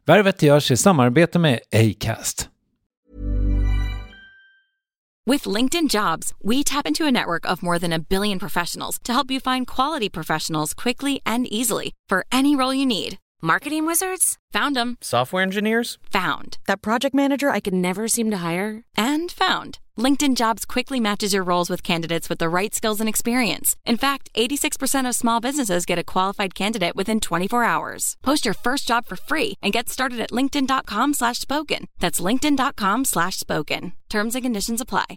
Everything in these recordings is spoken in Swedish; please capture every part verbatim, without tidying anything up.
Värvet görs i samarbete med Acast. With LinkedIn Jobs, we tap into a network of more than a billion professionals to help you find quality professionals quickly and easily for any role you need. Marketing wizards? Found them. Software engineers? Found. That project manager I could never seem to hire? And found. LinkedIn Jobs quickly matches your roles with candidates with the right skills and experience. In fact, eighty-six percent of small businesses get a qualified candidate within twenty-four hours. Post your first job for free and get started at linkedin.com slash spoken. That's linkedin.com slash spoken. Terms and conditions apply.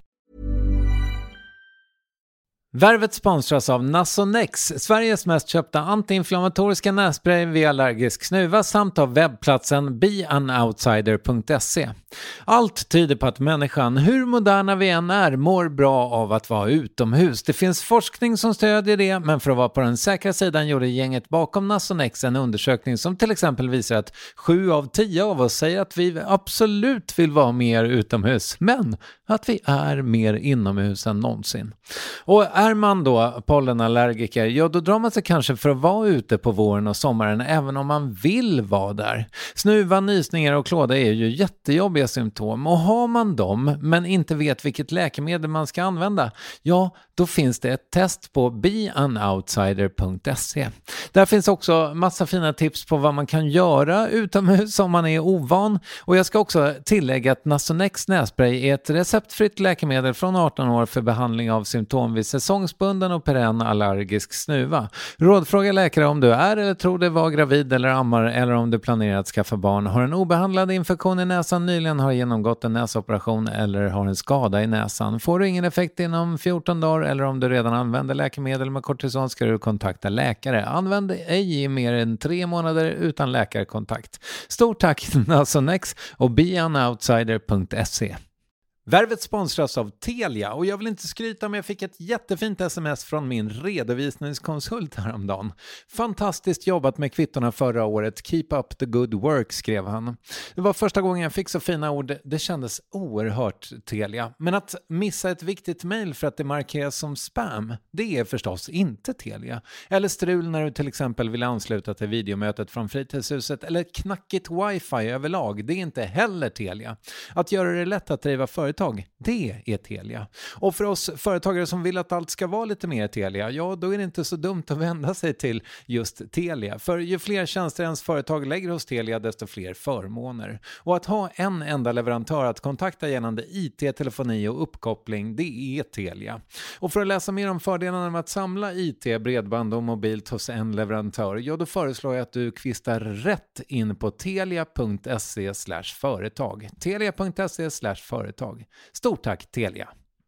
Värvet sponsras av Nasonex, Sveriges mest köpta antiinflammatoriska nässpray vid allergisk snuva, samt av webbplatsen be an outsider punkt se. Allt tyder på att människan, hur moderna vi än är, mår bra av att vara utomhus. Det finns forskning som stödjer det, men för att vara på den säkra sidan gjorde gänget bakom Nasonex en undersökning som till exempel visar att sju av tio av oss säger att vi absolut vill vara mer utomhus, men att vi är mer inomhus än någonsin. Och är man då pollenallergiker, ja då drar man sig kanske för att vara ute på våren och sommaren även om man vill vara där. Snuva, nysningar och klåda är ju jättejobbiga symptom, och har man dem men inte vet vilket läkemedel man ska använda, ja då finns det ett test på be an outsider punkt se. Där finns också massa fina tips på vad man kan göra utomhus om man är ovan, och jag ska också tillägga att Nasonex nässpray är ett receptfritt läkemedel från arton år för behandling av symptom vid säsongsbunden och perenn allergisk snuva. Rådfråga läkare om du är eller tror dig vara gravid eller ammar, eller om du planerar att skaffa barn, har en obehandlad infektion i näsan, nyligen har genomgått en näsoperation eller har en skada i näsan. Får du ingen effekt inom fjorton dagar eller om du redan använder läkemedel med kortison ska du kontakta läkare. Använd ej i mer än tre månader utan läkarkontakt. Stort tack Nasonex och be an outsider punkt se. Värvet sponsras av Telia, och jag vill inte skryta, men jag fick ett jättefint sms från min redovisningskonsult häromdagen. Fantastiskt jobbat med kvittorna förra året. Keep up the good work, skrev han. Det var första gången jag fick så fina ord. Det kändes oerhört Telia. Men att missa ett viktigt mejl för att det markeras som spam, det är förstås inte Telia. Eller strul när du till exempel vill ansluta till videomötet från fritidshuset, eller knackigt wifi överlag. Det är inte heller Telia. Att göra det lätt att driva företag, det är Telia. Och för oss företagare som vill att allt ska vara lite mer Telia, ja då är det inte så dumt att vända sig till just Telia. För ju fler tjänster ens företag lägger hos Telia, desto fler förmåner. Och att ha en enda leverantör att kontakta gällande I T, telefoni och uppkoppling, det är Telia. Och för att läsa mer om fördelarna med att samla I T, bredband och mobilt hos en leverantör, ja då föreslår jag att du kvistar rätt in på telia punkt se slash företag. telia punkt se slash företag. Stort tack Telia.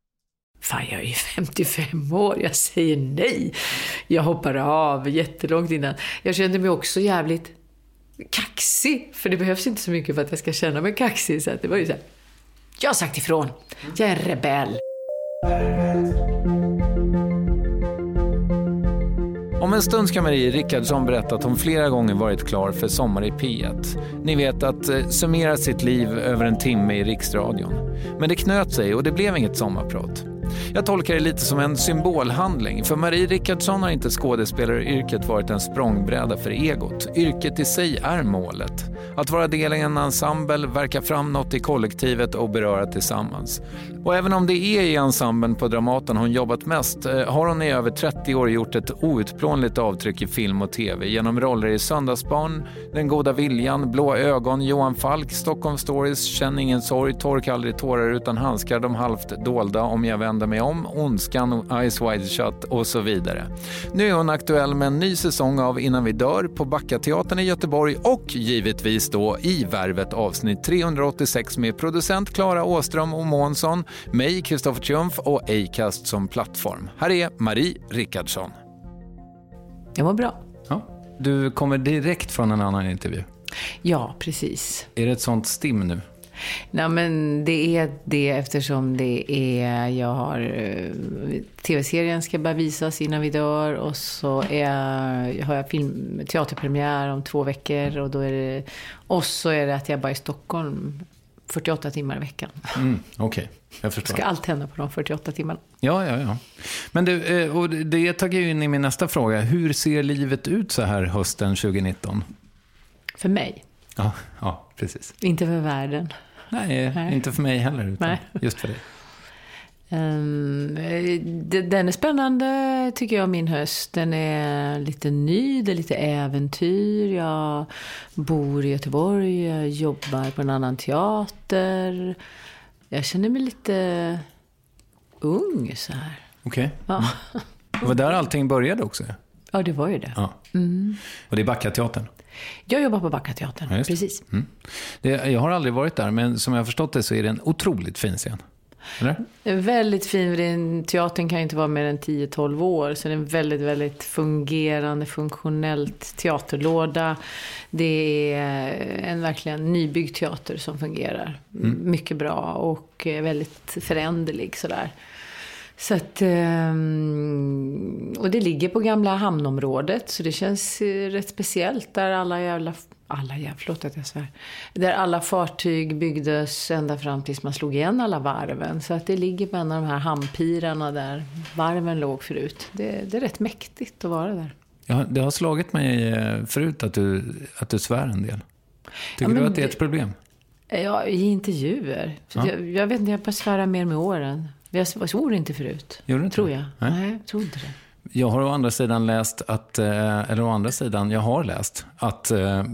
Fan, jag är femtiofem år, jag säger nej. Jag hoppar av jättelångt innan. Jag kände mig också jävligt kaxig, för det behövs inte så mycket för att jag ska känna mig kaxig. Så att det var ju så här, jag har sagt ifrån, jag är rebell. Om en stund ska Marie Rickardsson berätta att hon flera gånger varit klar för Sommar i P ett. Ni vet, att eh, summera sitt liv över en timme i Riksradion. Men det knöt sig och det blev inget sommarprat. Jag tolkar det lite som en symbolhandling, för Marie Rickardsson har inte skådespelaryrket varit en språngbräda för egot. Yrket i sig är målet. Att vara del i en ensemble, verka fram något i kollektivet och beröra tillsammans. Och även om det är i ensemblen på Dramaten hon jobbat mest, har hon i över trettio år gjort ett outplånligt avtryck i film och tv genom roller i Söndagsbarn, Den goda viljan, Blå ögon, Johan Falk, Stockholm Stories, Känn ingen sorg, Tork aldrig tårar utan handskar, De halvt dolda, Om jag vänder mig om, Ondskan, Eyes Wide Shut och så vidare. Nu är hon aktuell med en ny säsong av Innan vi dör på Backateatern i Göteborg, och givetvis då i Värvet avsnitt trehundraåttiosex med producent Klara Åström och Månsson, mig, Kristoffer Triumf och Acast som plattform. Här är Marie Rickardsson. Det var bra. Ja. Du kommer direkt från en annan intervju. Ja, precis. Är det ett sånt stim nu? Nej, men det är det eftersom det är, jag har tv-serien ska bara visas innan vi dör, och så är, har jag film, teaterpremiär om två veckor, och då är det, och så är det att jag bara är i Stockholm fyrtioåtta timmar i veckan. Mm, Okej, okay. Jag förstår. Ska allt hända på de fyrtioåtta timmarna. Ja, ja, ja. Men det, och det taggar ju in i min nästa fråga. Hur ser livet ut så här hösten tjugonitton? För mig? Ja, ja, precis. Inte för världen. Nej, Nej. inte för mig heller, utan Nej. just för dig. Um, den är spännande tycker jag, min höst. Den är lite ny, det är lite äventyr. Jag bor i Göteborg, jag jobbar på en annan teater. Jag känner mig lite ung så här. Okej. Okay. Ja. Mm. Det var där allting började också. Ja, det var ju det. Ja. Mm. Och det är Backateatern? Jag jobbar på Backateatern, ja, precis. Mm. Det, jag har aldrig varit där, men som jag har förstått det så är det en otroligt fin scen. Eller? Väldigt fin. Teatern kan ju inte vara mer än tio tolv år. Så det är en väldigt, väldigt fungerande, funktionellt teaterlåda. Det är en verkligen nybyggd teater som fungerar mm. mycket bra och väldigt föränderlig sådär. Så att, och det ligger på gamla hamnområdet, så det känns rätt speciellt där alla jävla alla jävla förlåt att jag svär. Där alla fartyg byggdes ända fram tills man slog igen alla varven, så att det ligger på en av de här hamnpirarna där varven låg förut. Det, det är rätt mäktigt att vara där. Ja, det har slagit mig förut att du att du svär en del. Tycker ja, du att det är ett problem? Ja, i intervjuer. Ja. Jag, jag vet inte, jag bara svärar mer med åren. Jag svor inte förut. Gjorde du inte? Tror jag. Nej, Nej jag tror inte det. Jag har å andra sidan läst att, eller å andra sidan, jag har läst att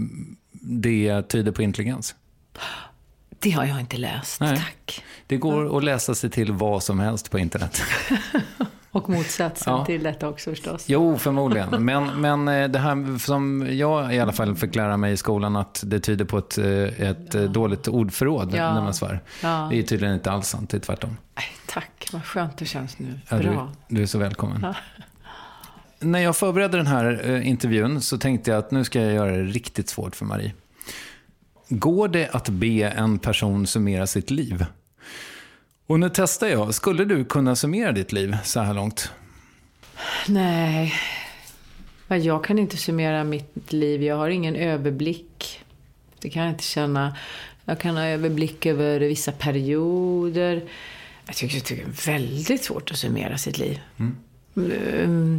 det tyder på intelligens. Det har jag inte läst, Nej. Tack. Det går att läsa sig till vad som helst på internet. Och motsatsen ja. till detta också förstås. Jo, förmodligen. Men, men det här som jag i alla fall fick lära mig i skolan, att det tyder på ett, ett ja. dåligt ordförråd ja. när man svär. Ja. Det är tydligen inte alls sant, det är tvärtom. Nej, tack, vad skönt det känns nu. Ja, Bra. Du, du är så välkommen. Ja. När jag förberedde den här eh, intervjun så tänkte jag att nu ska jag göra det riktigt svårt för Marie. Går det att be en person summera sitt liv? Och nu testar jag. Skulle du kunna summera ditt liv så här långt? Nej. Jag kan inte summera mitt liv. Jag har ingen överblick. Det kan jag inte känna. Jag kan ha överblick över vissa perioder. Jag tycker, jag tycker det är väldigt svårt att summera sitt liv. Mm. Mm.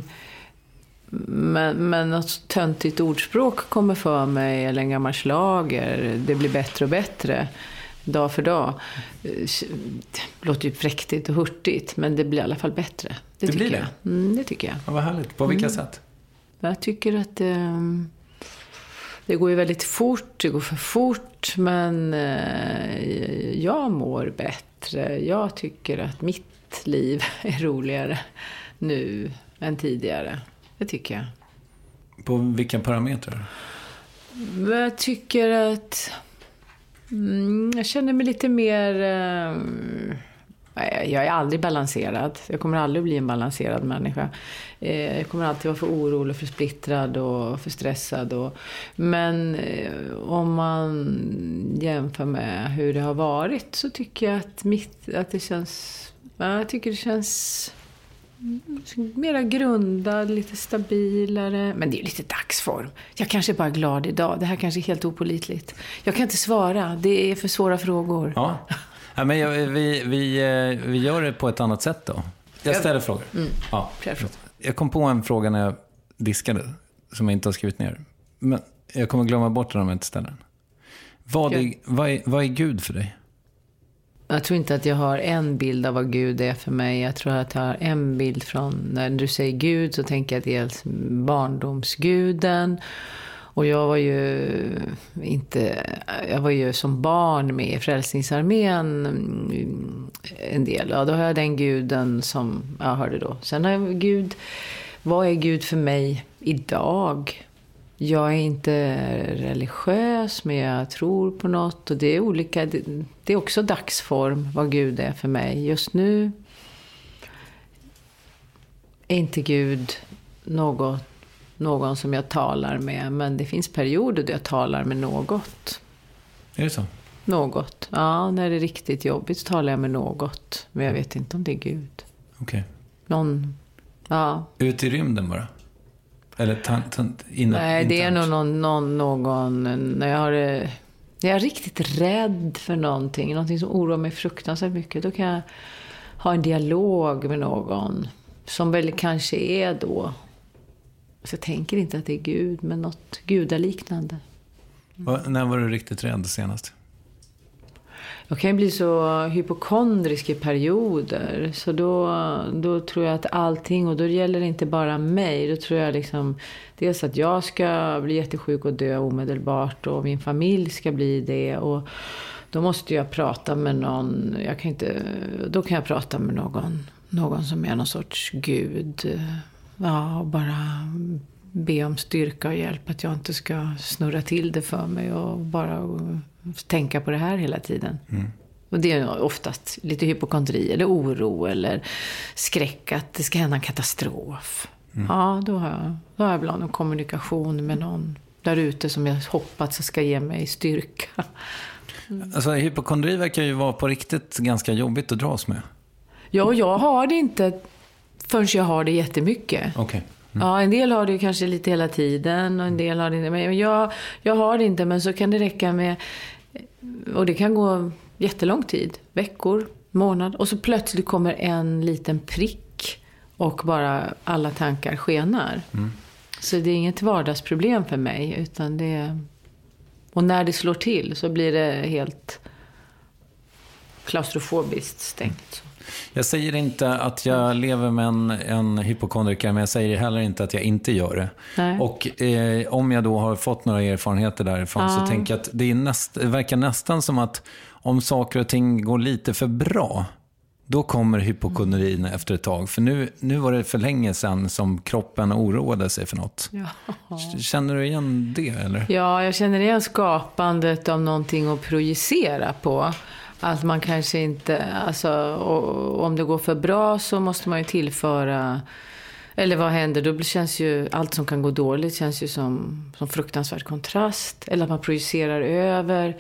Men, men något töntigt ordspråk kommer för mig, eller en gammal slager. Det blir bättre och bättre dag för dag. Det låter ju präktigt och hurtigt, men det blir i alla fall bättre. Det, det blir det? Jag. Mm, det tycker jag. Ja, vad härligt. På vilka mm. sätt? Jag tycker att um, det går ju väldigt fort, det går för fort, men uh, jag mår bättre. Jag tycker att mitt liv är roligare nu än tidigare. Det tycker jag. På vilka parametrar? Jag tycker att mm, jag känner mig lite mer eh, jag är aldrig balanserad. Jag kommer aldrig bli en balanserad människa. eh, Jag kommer alltid vara för orolig, för splittrad och för stressad och, men eh, om man jämför med hur det har varit, så tycker jag att, mitt, att det känns ja, jag tycker det känns mera grundad, lite stabilare. Men det är lite dagsform. Jag kanske är bara glad idag. Det här kanske är helt opålitligt. Jag kan inte svara. Det är för svåra frågor. Ja, ja men jag, vi, vi, vi gör det på ett annat sätt då. Jag ställer jag... frågor. Mm. Ja. Jag kom på en fråga när jag diskade som jag inte har skrivit ner. Men jag kommer glömma bort den om jag inte ställer den. Vad är, vad är, vad är Gud för dig? Jag tror inte att jag har en bild av vad Gud är för mig. Jag tror att jag har en bild från, när du säger Gud så tänker jag dels barndomsguden. Och jag var ju inte, jag var ju som barn med i Frälsningsarmén en del. Ja, då har jag den guden som jag hörde då. Sen har jag Gud, vad är Gud för mig idag? Jag är inte religiös, men jag tror på något. Och det är olika, det, det är också dagsform vad Gud är för mig. Just nu är inte Gud något, någon som jag talar med. Men det finns perioder där jag talar med något. Är det så? Något. Ja, när det är riktigt jobbigt så talar jag med något. Men jag vet inte om det är Gud. Okej. Okay. Någon, ja. Ut i rymden bara? Eller tant, tant, innan, Nej, det är nog någon, någon, någon när jag har när jag är riktigt rädd för någonting, någonting som oroar mig fruktansvärt mycket, då kan jag ha en dialog med någon som väl kanske är då, så jag tänker inte att det är Gud, men något gudaliknande. Mm. När var du riktigt rädd senast? Jag kan bli så hypokondrisk i perioder. Så då, då tror jag att allting, och då gäller det inte bara mig. Då tror jag liksom, dels att jag ska bli jättesjuk och dö omedelbart. Och min familj ska bli det. Och då måste jag prata med någon. Jag kan inte, då kan jag prata med någon, någon som är någon sorts gud. Ja, och bara be om styrka och hjälp. Att jag inte ska snurra till det för mig. Och bara tänka på det här hela tiden. Mm. Och det är oftast lite hypokondri eller oro eller skräck att det ska hända en katastrof. Mm. Ja, då har jag, då har jag ibland en kommunikation med någon där ute som jag hoppas ska ge mig styrka. Mm. Alltså hypokondri verkar ju vara på riktigt ganska jobbigt att dras med. Ja, jag har det inte förrän jag har det jättemycket. Okej. Okay. Mm. Ja, en del har det kanske lite hela tiden och en del har det inte. Men jag, jag har det inte, men så kan det räcka med, och det kan gå jättelång tid, veckor, månad, och så plötsligt kommer en liten prick och bara alla tankar skenar. Mm. Så det är inget vardagsproblem för mig, utan det, och när det slår till så blir det helt klaustrofobiskt stängt. Jag säger inte att jag lever med en, en hypokondriker, men jag säger heller inte att jag inte gör det. Nej. Och eh, om jag då har fått några erfarenheter därifrån, ja. Så tänker jag att det, är näst, det verkar nästan som att om saker och ting går lite för bra, då kommer hypokondrin mm. efter ett tag. För nu, nu var det för länge sedan som kroppen oroade sig för något. Ja. Känner du igen det, eller? Ja, jag känner igen skapandet av någonting att projicera på. Att man kanske inte, alltså, om det går för bra så måste man ju tillföra, eller vad händer? Då känns ju allt som kan gå dåligt känns ju som, som fruktansvärd kontrast. Eller att man projicerar över.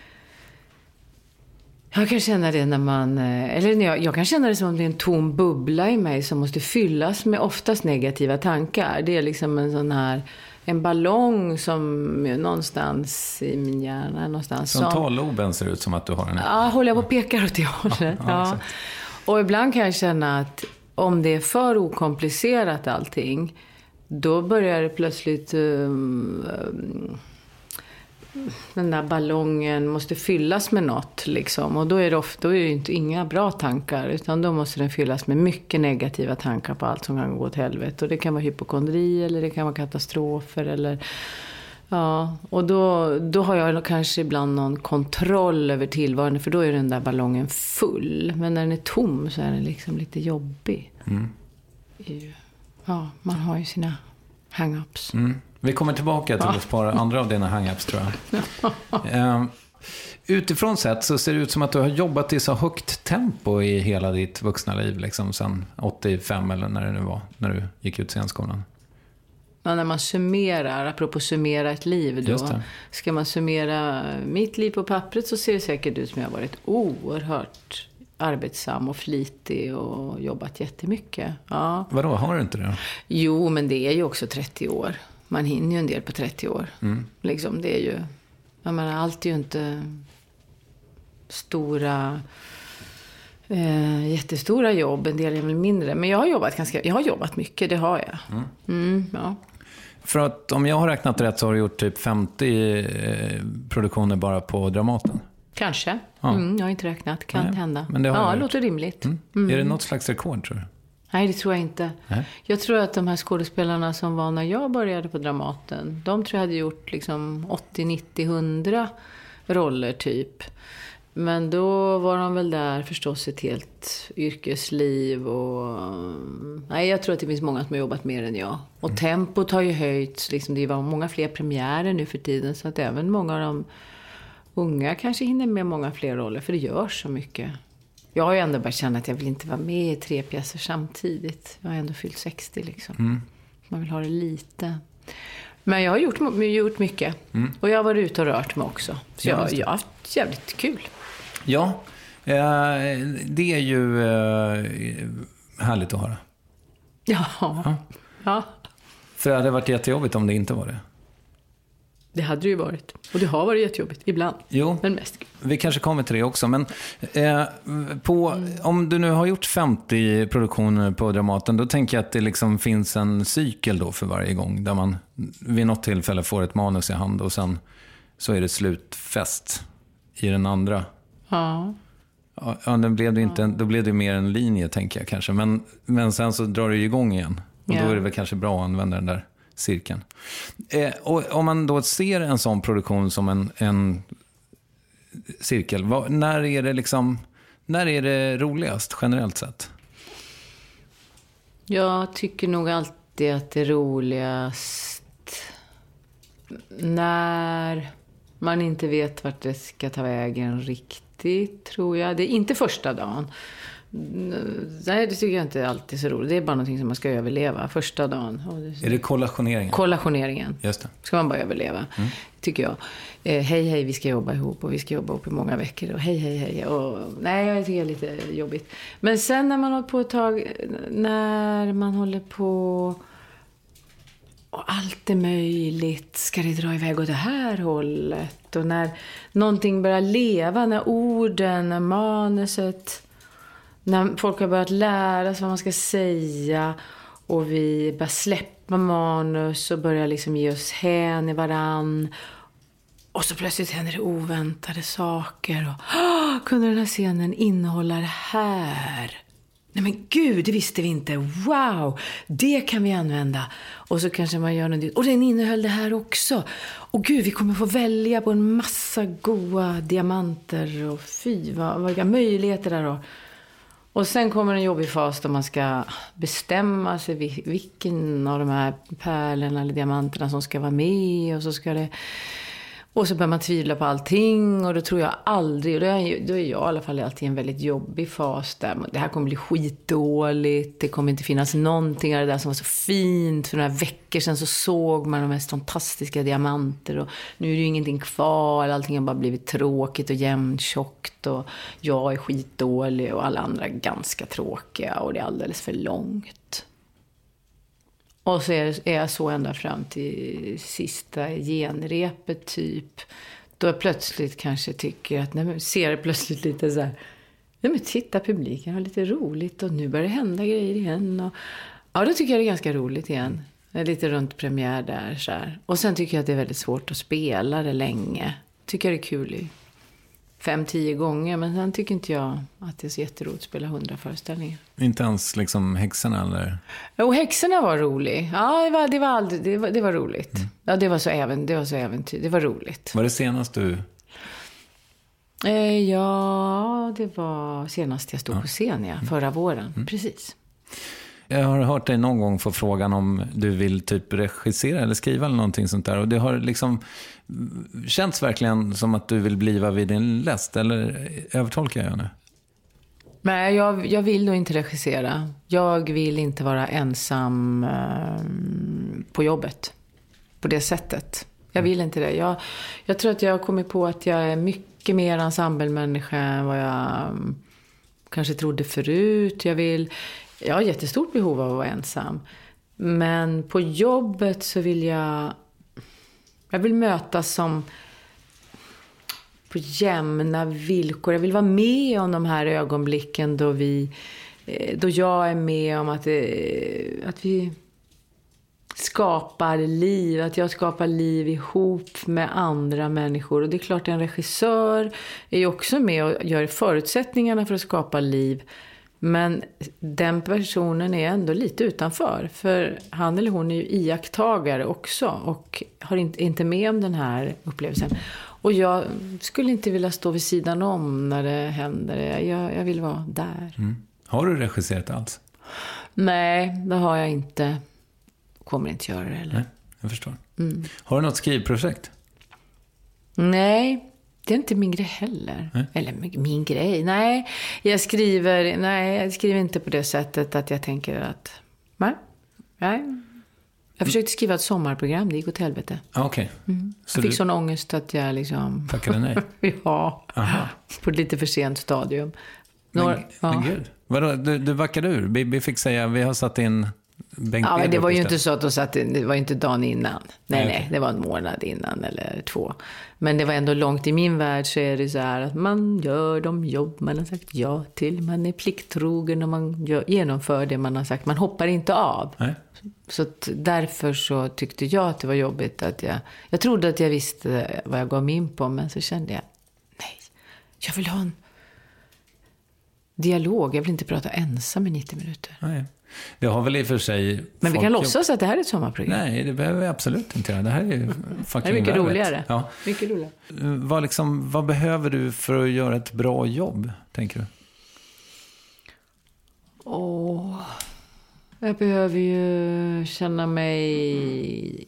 Jag kan känna det när man, eller jag, jag kan känna det som om det är en tom bubbla i mig som måste fyllas med oftast negativa tankar. Det är liksom en sån här, en ballong som någonstans i min hjärna någonstans. Som talloben ser ut som att du har en. Ja, håller jag på och pekar åt det hållet. Ja, ja. Och ibland kan jag känna att om det är för okomplicerat allting, då börjar det plötsligt um, um, den där ballongen måste fyllas med något liksom. Och då är det ofta, då är det inte inga bra tankar, utan då måste den fyllas med mycket negativa tankar på allt som kan gå åt helvete. Och det kan vara hypokondri eller det kan vara katastrofer eller ja, och då, då har jag kanske ibland någon kontroll över tillvaron, för då är den där ballongen full. Men när den är tom så är den liksom lite jobbig. Mm. Ja, man har ju sina hang-ups. Mm. Vi kommer tillbaka till ett par andra av dina hang-ups, tror jag. uh, utifrån sett så ser det ut som att du har jobbat i så högt tempo i hela ditt vuxna liv, liksom sedan åttiofem eller när det nu var, när du gick ut scenskolan. Ja, när man summerar, apropå summera ett liv då, ska man summera mitt liv på pappret så ser det säkert ut som jag har varit oerhört arbetsam och flitig och jobbat jättemycket. Ja. Vadå, har du inte det? Jo, men det är ju också trettio år. Man hinner ju en del på trettio år. Mm. Liksom, det är ju, jag menar, allt är ju inte stora, eh, jättestora jobb. En del är väl mindre. Men jag har jobbat ganska, jag har jobbat mycket, det har jag. Mm. Mm, ja. För att om jag har räknat rätt så har du gjort typ femtio eh, produktioner bara på Dramaten. Kanske. Ja. Mm, jag har inte räknat. Kan Nej, hända. Men det har ja, det låter rimligt. Mm. Mm. Är det något slags rekord, tror du? Nej, det tror jag inte. Nej. Jag tror att de här skådespelarna som var när jag började på Dramaten, de tror jag hade gjort liksom åttio, nittio, hundra roller typ. Men då var de väl där förstås ett helt yrkesliv och nej, jag tror att det finns många som har jobbat mer än jag. Och mm. tempot har ju höjts, liksom, det var många fler premiärer nu för tiden, så att även många av de unga kanske hinner med många fler roller, för det görs så mycket. Jag har ju ändå bara känt att jag vill inte vara med i tre pjäser samtidigt. Jag har ändå fyllt sextio liksom. Mm. Man vill ha det lite. Men jag har gjort, gjort mycket. Mm. Och jag har varit ute och rört mig också. Så jag, jag har haft jävligt kul. Ja, eh, det är ju eh, härligt att höra. Ja. ja. ja. För det hade varit jättejobbigt om det inte var det. Det hade det ju varit. Och det har varit jättejobbigt ibland. Jo, men mest. Vi kanske kommer till det också. Men eh, på, mm. om du nu har gjort femtio produktioner på Dramaten, då tänker jag att det liksom finns en cykel då för varje gång. Där man vid något tillfälle får ett manus i hand och sen så är det slutfest i den andra. Ja. Ja, den blev det inte, då blev det mer en linje, tänker jag kanske. Men, men sen så drar det ju igång igen. Och ja. Då är det väl kanske bra att använda den där cirkeln. Eh, och om man då ser en sån produktion som en, en cirkel, vad, när är det liksom, när är det roligast generellt sett? Jag tycker nog alltid att det är roligast när man inte vet vart det ska ta vägen riktigt, tror jag. Det är inte första dagen. Nej, det tycker jag inte alltid är så roligt. Det är bara någonting som man ska överleva första dagen. Är det kollationeringen? Kollationeringen. Just det. Ska man bara överleva, mm. tycker jag. Eh, hej, hej, vi ska jobba ihop och vi ska jobba ihop i många veckor. Och hej, hej, hej. Och, nej, jag tycker det är lite jobbigt. Men sen när man håller på ett tag, när man håller på och allt är möjligt, ska det dra iväg åt det här hållet? Och när någonting börjar leva, när orden, när manuset, när folk har börjat lära sig vad man ska säga och vi börjar släppa manus och börjar liksom ge oss hän i varann. Och så plötsligt händer det oväntade saker. Och, åh, kunde den här scenen innehålla det här? Nej men gud, det visste vi inte. Wow, det kan vi använda. Och så kanske man gör något. Och den innehöll det här också. Och gud, vi kommer få välja på en massa goda diamanter. Och fy, vad, vilka möjligheter där då. Och sen kommer en jobbig fas då man ska bestämma sig vilken av de här pärlorna eller diamanterna som ska vara med. Och så ska det... Och så börjar man tvivla på allting och då tror jag aldrig, och då är, då är jag i alla fall alltid i en väldigt jobbig fas där det här kommer bli skitdåligt, det kommer inte finnas någonting av det där som var så fint. För några veckor sedan så såg man de mest fantastiska diamanter och nu är det ju ingenting kvar, allting har bara blivit tråkigt och jämntjockt och jag är skitdålig och alla andra är ganska tråkiga och det är alldeles för långt. Och så är jag så ända fram till sista genrepet typ. Då jag plötsligt kanske tycker att, nej, men ser det plötsligt lite så här, nej men titta, publiken har lite roligt och nu börjar det hända grejer igen. Och, ja, då tycker jag det är ganska roligt igen. Det är lite runt premiär där så här. Och sen tycker jag att det är väldigt svårt att spela det länge. Tycker jag det är kul i fem, tio gånger. Men sen tycker inte jag att det är så jätteroligt att spela hundra föreställningar. Inte ens liksom Häxorna eller? Jo, Häxorna var rolig. Ja, det var, det var, aldrig, det var, det var roligt. Mm. Ja, det var så även, det var så äventyr. Det var roligt. Var det senast du? Eh, ja, det var senast jag stod ja. på scen, ja, förra våren. Mm. Precis. Jag har hört dig någon gång få frågan om du vill typ regissera eller skriva eller någonting sånt där. Och det har liksom känts verkligen som att du vill bliva vid din läst. Eller övertolkar jag nu? Nej, jag, jag vill nog inte regissera. Jag vill inte vara ensam eh, på jobbet. På det sättet. Jag vill inte det. Jag, jag tror att jag har kommit på att jag är mycket mer ensemblemänniska än vad jag um, kanske trodde förut. Jag vill... Jag har jättestort behov av att vara ensam. Men på jobbet så vill jag... Jag vill mötas som... på jämna villkor. Jag vill vara med om de här ögonblicken då vi... Då jag är med om att, att vi skapar liv. Att jag skapar liv ihop med andra människor. Och det är klart att en regissör är ju också med och gör förutsättningarna för att skapa liv. Men den personen är ändå lite utanför. För han eller hon är ju iakttagare också. Och har inte, inte med om den här upplevelsen. Och jag skulle inte vilja stå vid sidan om när det händer. Jag, jag vill vara där. Mm. Har du regisserat alls? Nej, det har jag inte. Kommer inte göra det heller. Nej, jag förstår. Mm. Har du något skrivprojekt? Nej. Det är inte min grej heller. Mm. Eller min grej. Nej, jag skriver, nej, jag skriver inte på det sättet att jag tänker att... Nej. nej. Jag försökte skriva ett sommarprogram, det gick åt helvete. Ah, okay. Mm. Jag fick du... sån ångest att jag liksom... Tackade nej? ja, aha. På ett lite för sent stadium. Men, Några... men ja. Gud, vadå, du, du backade ur? Bibi fick säga, vi har satt in Bengt Ja, men det var ju istället. inte så att de satt, det var inte dagen innan. Nej, Nej, nej, okej. det var en månad innan eller två. Men det var ändå långt i min värld, så är det så här att man gör de jobb man har sagt ja till. Man är plikttrogen och man gör, genomför det man har sagt. Man hoppar inte av. Nej. Så att därför så tyckte jag att det var jobbigt att jag... Jag trodde att jag visste vad jag gav mig in på, men så kände jag, nej, jag vill ha en dialog. Jag vill inte prata ensam i nittio minuter. Nej. Det har väl i och för sig... Men vi folk kan gjort. låtsas att det här är ett sommarprogram. Nej, det behöver vi absolut inte göra. Det här är ju fucking Det är mycket värvet. roligare. Ja. Mycket roligare. Vad, liksom, vad behöver du för att göra ett bra jobb, tänker du? Åh, jag behöver ju känna mig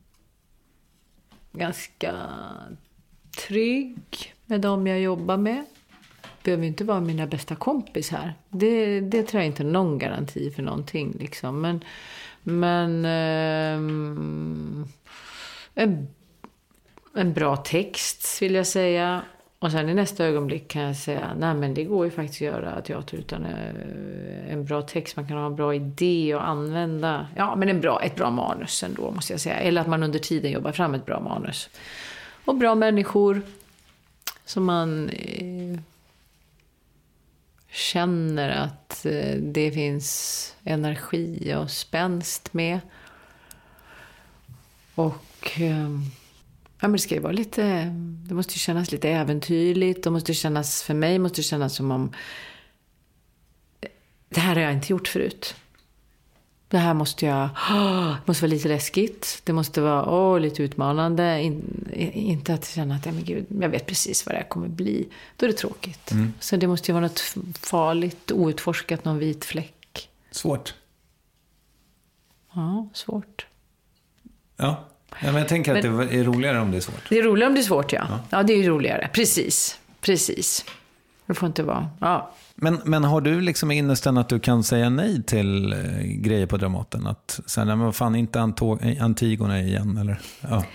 ganska trygg med dem jag jobbar med. Behöver inte vara mina bästa kompis här. Det, det tror jag inte är någon garanti för någonting. Liksom. Men, men um, en, en bra text vill jag säga. Och sen i nästa ögonblick kan jag säga, nej men det går ju faktiskt att göra teater utan en bra text. Man kan ha en bra idé och använda, ja men en bra, ett bra manus ändå måste jag säga. Eller att man under tiden jobbar fram ett bra manus. Och bra människor som man eh, känner att eh, det finns energi och spänst med. Och... Eh, Ja, men det ska ju vara lite, det måste ju kännas lite äventyrligt. Det måste kännas, för mig måste det kännas som om det här har jag inte gjort förut. Det här måste jag, oh, måste vara lite läskigt. Det måste vara oh, lite utmanande. In, inte att känna att ja, men gud, jag vet precis vad det här kommer bli. Då är det tråkigt. Mm. Så det måste ju vara något farligt, outforskat, någon vit fläck. Svårt. Ja, svårt. Ja. Ja, men jag tänker men, att det är roligare om det är svårt. Det är roligare om det är svårt, ja. Ja, ja det är ju roligare. Precis. Precis. Det får inte vara. Ja. Men, men har du liksom innersten att du kan säga nej till eh, grejer på Dramaten? Att säga, nej men vad fan, inte Anto- Antigona igen, eller? Ja.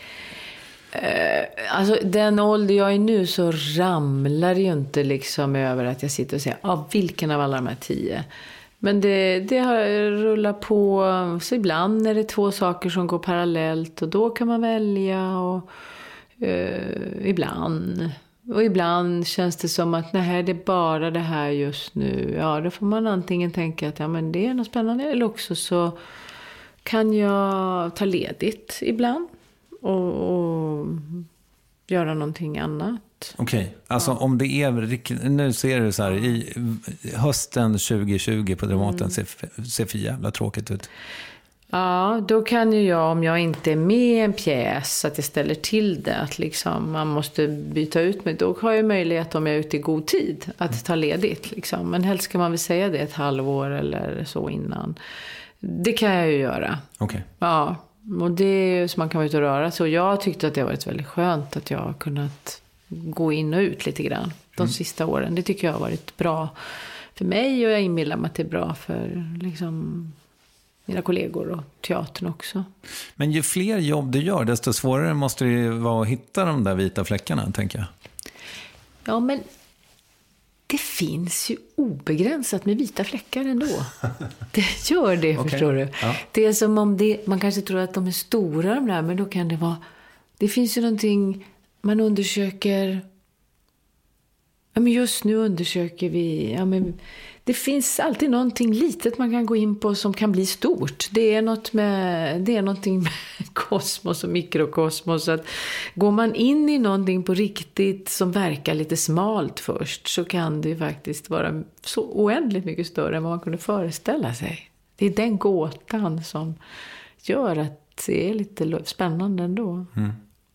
Uh, alltså den ålder jag är nu så ramlar det ju inte liksom över att jag sitter och säger, ja ah, vilken av alla de här tio? Men det, det har rullat på, så ibland är det två saker som går parallellt och då kan man välja och uh, ibland. Och ibland känns det som att nej, det är bara det här just nu. Ja, då får man antingen tänka att ja, men det är något spännande, eller också så kan jag ta ledigt ibland och, och göra någonting annat. Okej, okay. Alltså ja. Om det är, nu ser du så här, i hösten tjugo tjugo på Dramaten mm. ser, ser för jävla tråkigt ut. Ja, då kan ju jag, om jag inte är med i en pjäs, att jag ställer till det, att liksom man måste byta ut mig, då har jag möjlighet, om jag är ute i god tid, att ta ledigt liksom. Men helst ska man väl säga det ett halvår eller så innan. Det kan jag ju göra. Okej. Okay. Ja, och det är ju så man kan vara ute och röra sig. Och jag tyckte att det har varit väldigt skönt att jag har kunnat gå in och ut lite grann de mm. sista åren. Det tycker jag har varit bra för mig, och jag inbillar mig att det är bra för liksom mina kollegor och teatern också. Men ju fler jobb du gör, desto svårare måste det ju vara att hitta de där vita fläckarna, tänker jag. Ja, men det finns ju obegränsat med vita fläckar ändå. Det gör det, okay. Förstår du. Ja. Det är som om det, man kanske tror att de är stora de där, men då kan det vara, det finns ju någonting man undersöker. Ja, men just nu undersöker vi, ja, men det finns alltid någonting litet man kan gå in på som kan bli stort. Det är något med, det är någonting med kosmos och mikrokosmos. Att går man in i någonting på riktigt som verkar lite smalt först, så kan det faktiskt vara så oändligt mycket större än vad man kunde föreställa sig. Det är den gåtan som gör att det är lite spännande ändå. Mm.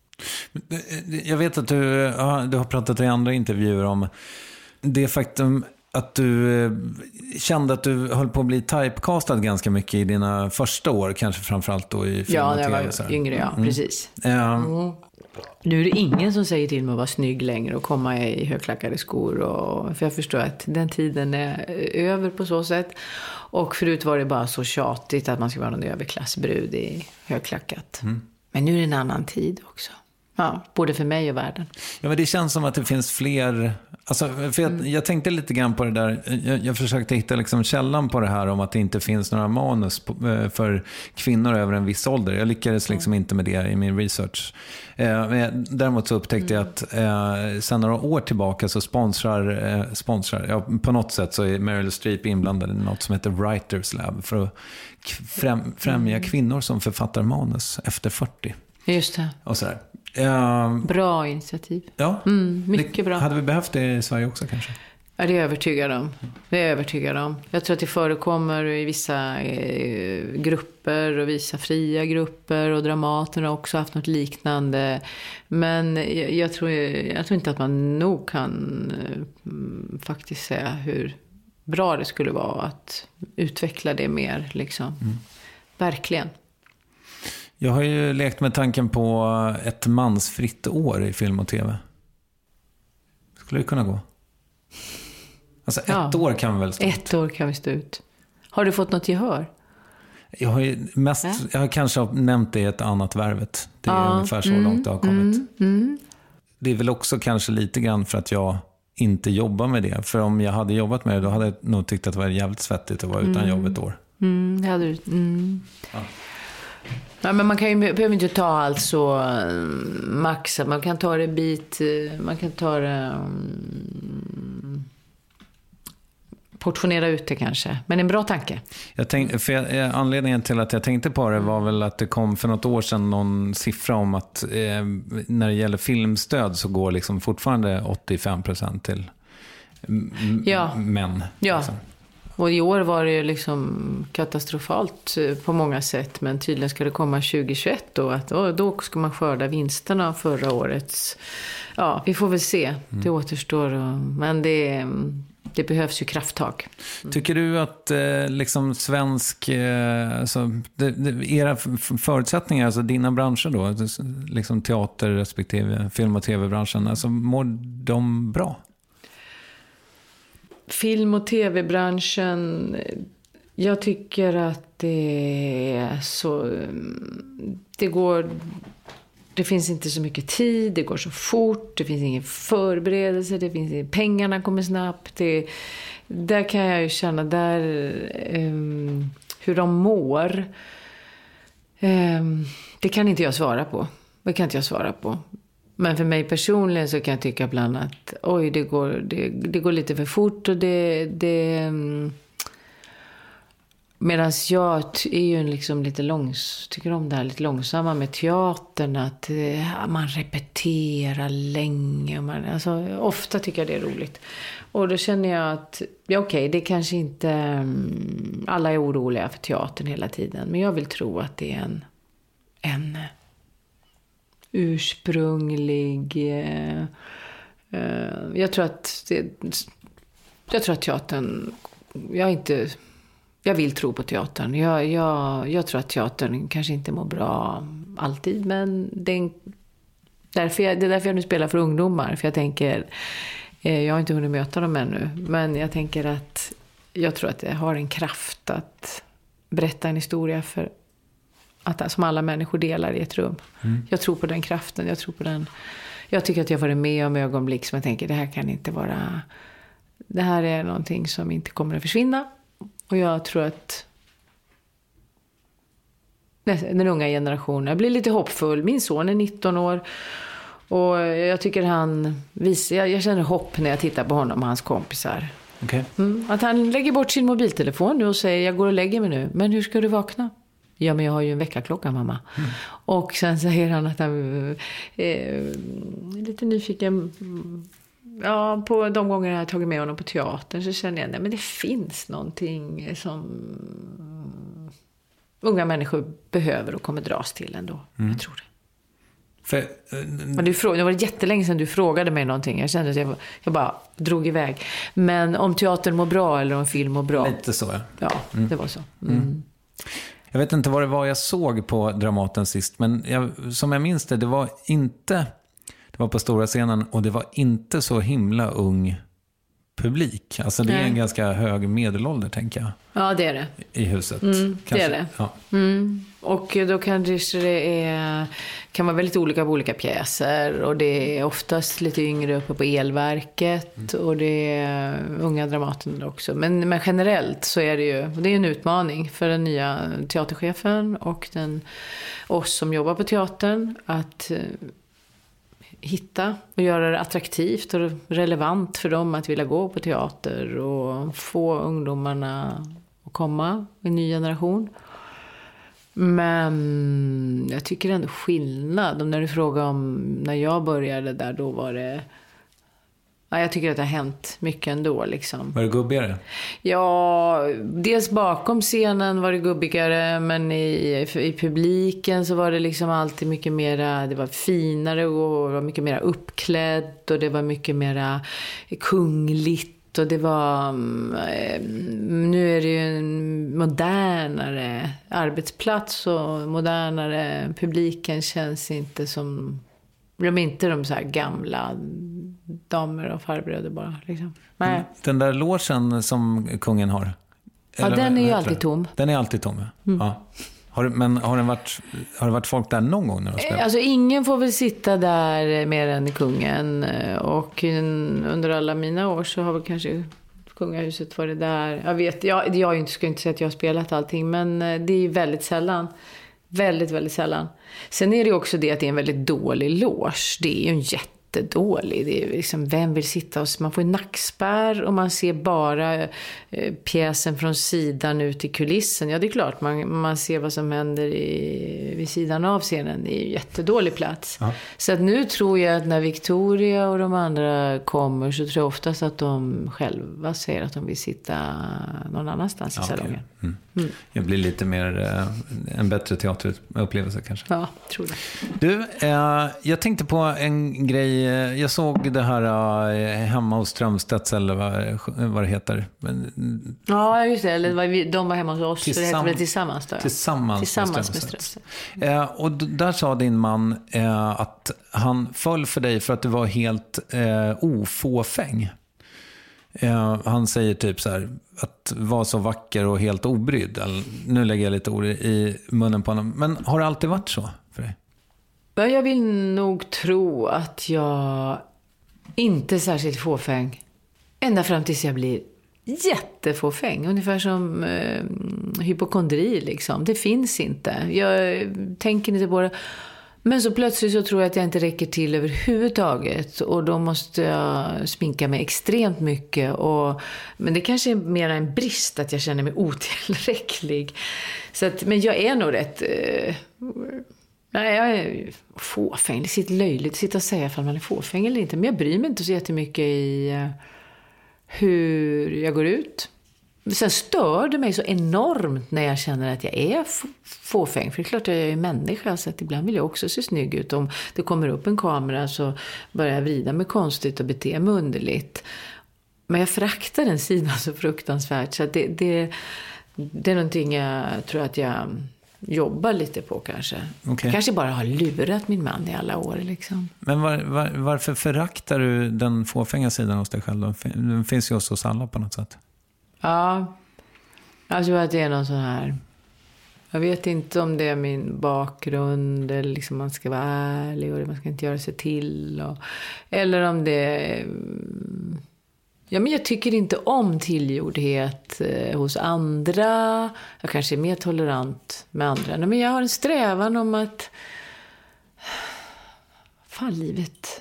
Jag vet att du, ja, du har pratat i andra intervjuer om det faktum att du kände att du höll på att bli typecastad ganska mycket i dina första år, kanske framförallt då i film ja, och tv. Ja, när jag var yngre, ja, mm. precis. Mm. Mm. Nu är det ingen som säger till mig att vara snygg längre och komma i högklackade skor. Och, för jag förstår att den tiden är över på så sätt. Och förut var det bara så tjatigt att man ska vara någon överklassbrud i högklackat. Mm. Men nu är det en annan tid också. Ja, både för mig och världen. Ja, men det känns som att det finns fler... Alltså, för jag, mm. jag tänkte lite grann på det där. Jag, jag försökte hitta liksom källan på det här om att det inte finns några manus på, för kvinnor över en viss ålder. Jag lyckades liksom mm. inte med det i min research. Eh, men däremot så upptäckte mm. jag att eh, sedan några år tillbaka så sponsrar, eh, sponsrar ja, på något sätt så är Meryl Streep inblandad i något som heter Writers Lab för att främ, främja mm. kvinnor som författar manus efter fyrtio. Just det. Och sådär. Uh, bra initiativ. Ja, mm, mycket det, bra. Hade vi behövt det i Sverige också kanske? Ja, det är jag övertygad om. Det är jag övertygad om. Jag tror att det förekommer i vissa eh, grupper och vissa fria grupper, och Dramaten har också haft något liknande. Men jag, jag, tror, jag tror inte att man nog kan eh, faktiskt säga hur bra det skulle vara att utveckla det mer. Liksom. Mm. Verkligen. Jag har ju lekt med tanken på ett mansfritt år i film och tv. Skulle det kunna gå? Alltså ett ja, år kan vi väl stå ut? Ett år kan vi stå ut. Har du fått något gehör? Jag har ju mest, ja. jag har kanske nämnt det i ett annat värvet. Det är ja. ungefär så mm, långt det har kommit. Mm, mm. Det är väl också kanske lite grann för att jag inte jobbar med det. För om jag hade jobbat med det, då hade jag nog tyckt att det var jävligt svettigt att vara utan mm. jobb ett år. Mm, det hade du. Mm. Ja. Ja, men man kan ju, behöver inte ta allt så max. Man kan ta det bit, man kan ta det um, portionera ut det kanske. Men en bra tanke. Jag tänkte, för jag, anledningen till att jag tänkte på det var väl att det kom för något år sedan någon siffra om att eh, när det gäller filmstöd så går liksom fortfarande åttiofem procent till m- ja. män. Ja. Liksom. Och i år var det ju liksom katastrofalt på många sätt. Men tydligen ska det komma tjugo tjugoett då. Att, och då ska man skörda vinsterna av förra årets. Ja, vi får väl se. Mm. Det återstår. Och, men det, det behövs ju krafttag. Mm. Tycker du att eh, liksom svensk... Eh, alltså, det, det, era förutsättningar, alltså dina branscher då, liksom teater respektive film- och tv-branschen, alltså mår de bra? Film- och tv-branschen, jag tycker att det är så, det går, det finns inte så mycket tid, det går så fort, det finns ingen förberedelse, det finns, pengarna kommer snabbt, det, där kan jag ju känna där um, hur de mår, um, det kan inte jag svara på, det kan inte jag svara på. Men för mig personligen så kan jag tycka ibland att oj, det går, det, det går lite för fort. Och det, det, medan jag är ju liksom lite långs, tycker om det här lite långsamma med teatern. Att ja, man repeterar länge. Och man, alltså, ofta tycker jag det är roligt. Och då känner jag att ja, okej, det kanske inte... Alla är oroliga för teatern hela tiden. Men jag vill tro att det är en... en ursprunglig eh, eh, jag tror att det, jag tror att teatern jag inte jag vill tro på teatern jag, jag, jag tror att teatern kanske inte mår bra alltid, men den, därför jag, det är därför jag nu spelar för ungdomar, för jag tänker eh, jag har inte hunnit möta dem ännu, men jag tänker att jag tror att det har en kraft att berätta en historia för att, som alla människor delar i ett rum. Mm. Jag tror på den kraften, jag tror på den. Jag tycker att jag varit med om ögonblick som jag tänker, det här kan inte vara, det här är någonting som inte kommer att försvinna. Och jag tror att den unga generationen, jag blir lite hoppfull. Min son är nitton år och jag tycker han visar, jag, jag känner hopp när jag tittar på honom och hans kompisar. Okay. Mm, att han lägger bort sin mobiltelefon nu och säger, jag går och lägger mig nu. Men hur ska du vakna? Ja, men jag har ju en veckaklocka, mamma. Mm. Och sen säger han att han eh, är lite nyfiken. Ja, på de gånger jag har tagit med honom på teatern så känner jag, nej, men det finns någonting som unga människor behöver och kommer dras till ändå. Mm. Jag tror det. För, uh, men du frågade, det var jättelänge sedan du frågade mig någonting. Jag kände att jag, jag bara drog iväg. Men om teatern mår bra eller om film mår bra. Lite så, ja. Ja, mm. det var så. Mm. Mm. Jag vet inte vad det var jag såg på Dramaten sist, men jag, som jag minns det, det var inte, det var på stora scenen och det var inte så himla ung publik. Alltså det är en ganska hög medelålder, tänker jag. Ja, det är det. I huset. Mm, det är det. Ja. Mm. Och då kanske det är, kan vara väldigt olika på olika pjäser. Och det är oftast lite yngre uppe på Elverket. Mm. Och det är unga dramater också. Men, men generellt så är det ju, det är en utmaning för den nya teaterchefen och den, oss som jobbar på teatern att hitta och göra det attraktivt och relevant för dem att vilja gå på teater och få ungdomarna att komma, en ny generation. Men jag tycker ändå skillnad. Och när du frågar om när jag började där, då var det... Ja, jag tycker att det har hänt mycket ändå. Liksom. Var det gubbigare? Ja, dels bakom scenen var det gubbigare. Men i, i publiken så var det liksom alltid mycket mera... Det var finare och var mycket mera uppklädd. Och det var mycket mera kungligt. Och det var, nu är det ju en modernare arbetsplats och modernare publiken känns inte som, de är inte de så här gamla damer och farbröder bara. Liksom. Nej. Den där logen som kungen har? Ja, eller, den är ju alltid tom. Den är alltid tom, ja. Mm. Ja. Har, men har, den varit, har det varit folk där någon gång när de spelar? Alltså ingen får väl sitta där mer än kungen. Och under alla mina år så har väl kanske kungahuset varit där. Jag vet, jag, jag ska inte säga att jag har spelat allting. Men det är väldigt sällan. Väldigt, väldigt sällan. Sen är det också det att det är en väldigt dålig loge. Det är ju en jätte dålig. Det är liksom, vem vill sitta och man får en nackspärr och man ser bara eh, pjäsen från sidan ut i kulissen. Ja, det är klart. Man, man ser vad som händer i, vid sidan av scenen. Det är ju en jättedålig plats. Ja. Så att nu tror jag att när Victoria och de andra kommer så tror jag oftast att de själva säger att de vill sitta någon annanstans i ja, salongen. Okay. Mm. Mm. Det blir lite mer eh, en bättre teaterupplevelse kanske. Ja, tror det. Du, eh, jag tänkte på en grej. Jag såg det här eh, hemma hos Strömstedts eller vad, vad det heter. Men, ja, just det. Eller var vi, de var hemma hos oss. Tillsamm- det heter väl tillsammans då? Ja. Tillsammans, tillsammans med Strömstedts. Eh, och d- där sa din man eh, att han föll för dig för att du var helt eh, ofåfäng. Eh, han säger typ så här att vara så vacker och helt obrydd. Nu lägger jag lite ord i munnen på honom. Men har det alltid varit så för dig? Jag vill nog tro att jag inte är särskilt fåfäng. Ända fram tills jag blir jättefåfäng. Ungefär som eh, hypokondri liksom. Det finns inte. Jag tänker inte på det. Men så plötsligt så tror jag att jag inte räcker till överhuvudtaget. Och då måste jag sminka mig extremt mycket. Och, men det kanske är mer en brist att jag känner mig otillräcklig. Så att, men jag är nog rätt... Eh, nej, jag är fåfäng. Det sitter löjligt att sitta och säga om man är fåfäng eller inte. Men jag bryr mig inte så jättemycket i eh, hur jag går ut. Sen stör det mig så enormt när jag känner att jag är f- fåfäng. För det är klart att jag är människa, så att ibland vill jag också se snygg ut. Om det kommer upp en kamera så börjar jag vrida mig konstigt och bete mig underligt. Men jag föraktar den sidan så fruktansvärt. Så att det, det, det är någonting jag tror att jag jobbar lite på kanske. Okay. Kanske bara har lurat min man i alla år liksom. Men var, var, varför föraktar du den fåfänga sidan hos dig själv? Den finns ju hos oss alla på något sätt. Ja, jag tror att det är någon sån här... Jag vet inte om det är min bakgrund eller liksom man ska vara ärlig och man ska inte göra sig till. Och, eller om det är... Ja, men jag tycker inte om tillgjordhet eh, hos andra. Jag kanske är mer tolerant med andra. Nej, men jag har en strävan om att... Fan, livet...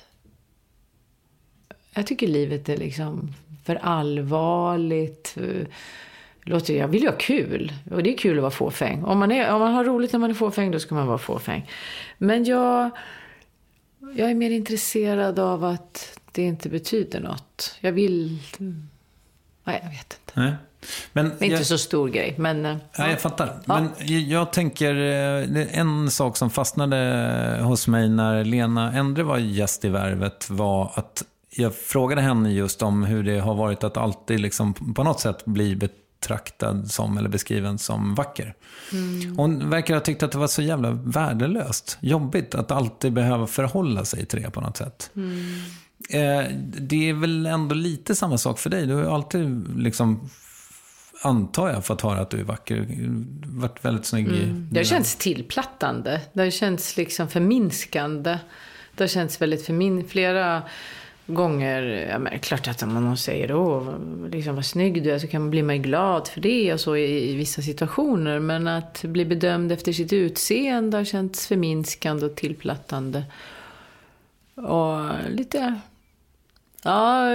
Jag tycker livet är liksom... för allvarligt. Låter jag vill ju ha kul. Och det är kul att vara fåfäng. Om man, är, om man har roligt när man är fåfäng, då ska man vara fåfäng. Men jag, jag är mer intresserad av att det inte betyder något. Jag vill... Nej, jag vet inte. Nej. Men det är inte jag, så stor grej. Men, ja, ja. Jag fattar. Ja. Men jag tänker, en sak som fastnade hos mig när Lena Endre var gäst i Värvet var att jag frågade henne just om hur det har varit att alltid liksom på något sätt bli betraktad som eller beskriven som vacker. Mm. Hon verkar ha tyckt att det var så jävla värdelöst, jobbigt att alltid behöva förhålla sig till det på något sätt. Mm. eh, det är väl ändå lite samma sak för dig. Du har ju alltid liksom, antar jag, fått höra att du är vacker. Varit väldigt snygg. Mm. Det har känts tillplattande. Det har känts liksom förminskande. Det har känts väldigt förmin... Flera gånger, ja, men klart att om någon säger åh, liksom vad snygg du är, så kan man bli mer glad för det och så i, i vissa situationer. Men att bli bedömd efter sitt utseende har känts förminskande och tillplattande. Och lite... Ja...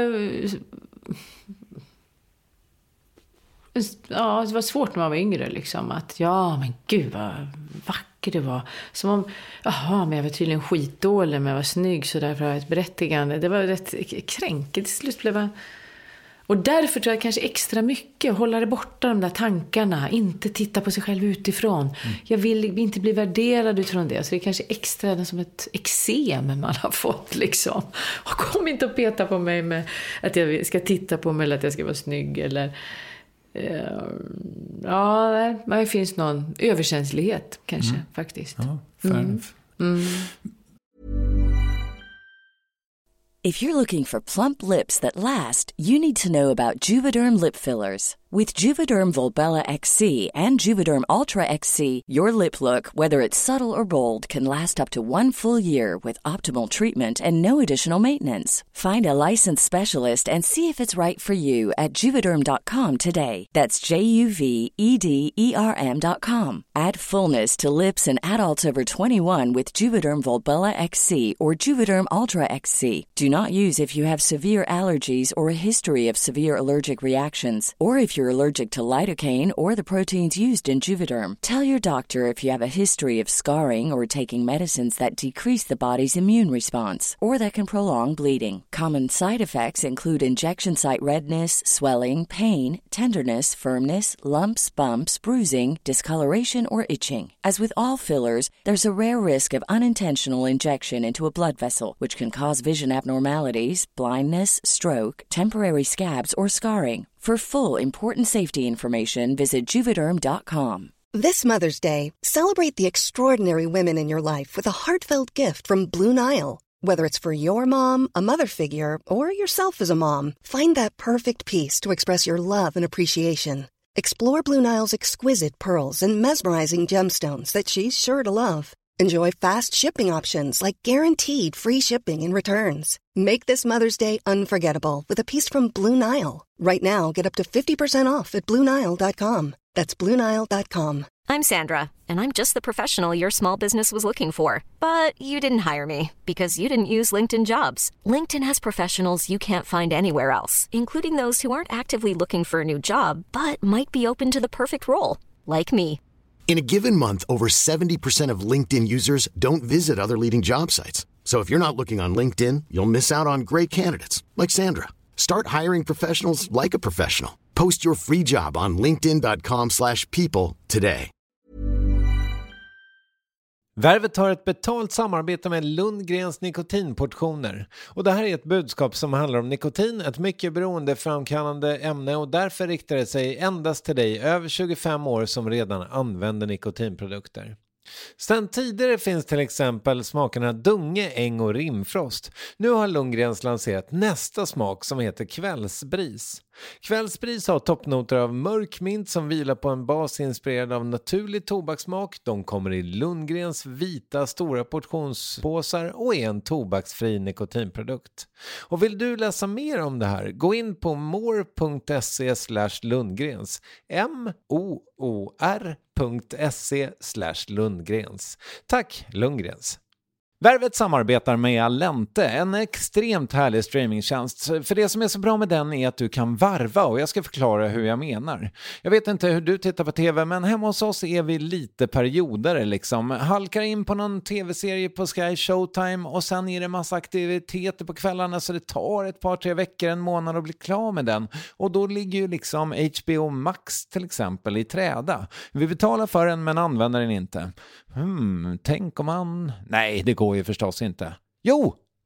Ja, det var svårt när man var yngre liksom. Att ja, men gud vad vacker det var. Som om, jaha, men jag var tydligen skitdålig, men jag var snygg, så därför har jag ett berättigande. Det var rätt kränkigt till slut blev jag. Och därför tror jag kanske extra mycket hålla det borta, de där tankarna. Inte titta på sig själv utifrån. Mm. Jag vill inte bli värderad utifrån det. Så det är kanske extra som ett eksem man har fått liksom. Och kom inte och peta på mig med att jag ska titta på mig eller att jag ska vara snygg eller... Ja, det finns någon överkänslighet kanske, mm. faktiskt. Ja, fair mm. enough. Mm. If you're looking for plump lips that last, you need to know about Juvederm lip fillers. With Juvederm Volbella X C and Juvederm Ultra X C, your lip look, whether it's subtle or bold, can last up to one full year with optimal treatment and no additional maintenance. Find a licensed specialist and see if it's right for you at juvederm dot com today. That's J U V E D E R M dot com. Add fullness to lips in adults over twenty-one with Juvederm Volbella X C or Juvederm Ultra X C. Do not use if you have severe allergies or a history of severe allergic reactions, or if you're allergic to lidocaine or the proteins used in Juvederm. Tell your doctor if you have a history of scarring or taking medicines that decrease the body's immune response or that can prolong bleeding. Common side effects include injection site redness, swelling, pain, tenderness, firmness, lumps, bumps, bruising, discoloration, or itching. As with all fillers, there's a rare risk of unintentional injection into a blood vessel, which can cause vision abnormalities, blindness, stroke, temporary scabs, or scarring. For full, important safety information, visit Juvederm dot com. This Mother's Day, celebrate the extraordinary women in your life with a heartfelt gift from Blue Nile. Whether it's for your mom, a mother figure, or yourself as a mom, find that perfect piece to express your love and appreciation. Explore Blue Nile's exquisite pearls and mesmerizing gemstones that she's sure to love. Enjoy fast shipping options like guaranteed free shipping and returns. Make this Mother's Day unforgettable with a piece from Blue Nile. Right now, get up to fifty percent off at blue nile dot com. That's blue nile dot com. I'm Sandra, and I'm just the professional your small business was looking for. But you didn't hire me because you didn't use LinkedIn Jobs. LinkedIn has professionals you can't find anywhere else, including those who aren't actively looking for a new job, but might be open to the perfect role, like me. In a given month, over seventy percent of LinkedIn users don't visit other leading job sites. So if you're not looking on LinkedIn, you'll miss out on great candidates like Sandra. Start hiring professionals like a professional. Post your free job on linkedin dot com slash people today. Värvet har ett betalt samarbete med Lundgrens nikotinportioner. Och det här är ett budskap som handlar om nikotin, ett mycket beroendeframkallande ämne, och därför riktar det sig endast till dig över tjugofem år som redan använder nikotinprodukter. Sedan tidigare finns till exempel smakerna Dunge, Äng och Rimfrost. Nu har Lundgrens lanserat nästa smak som heter Kvällsbris. Kvällsbris har toppnoter av mörk mint som vilar på en bas inspirerad av naturlig tobakssmak. De kommer i Lundgrens vita stora portionspåsar och är en tobaksfri nikotinprodukt. Och vill du läsa mer om det här, gå in på more punkt se slash Lundgrens. M O O R punkt se slash Lundgrens. Tack Lundgrens. Värvet samarbetar med Allente, en extremt härlig streamingtjänst. För det som är så bra med den är att du kan varva, och jag ska förklara hur jag menar. Jag vet inte hur du tittar på tv, men hemma hos oss är vi lite perioder liksom. Halkar in på någon tv-serie på Sky Showtime och sen är det massa aktiviteter på kvällarna, så det tar ett par, tre veckor, en månad att bli klar med den. Och då ligger ju liksom H B O Max till exempel i träda. Vi betalar för den men använder den inte. Hmm, tänk om man... Nej, det går ju förstås inte. Jo,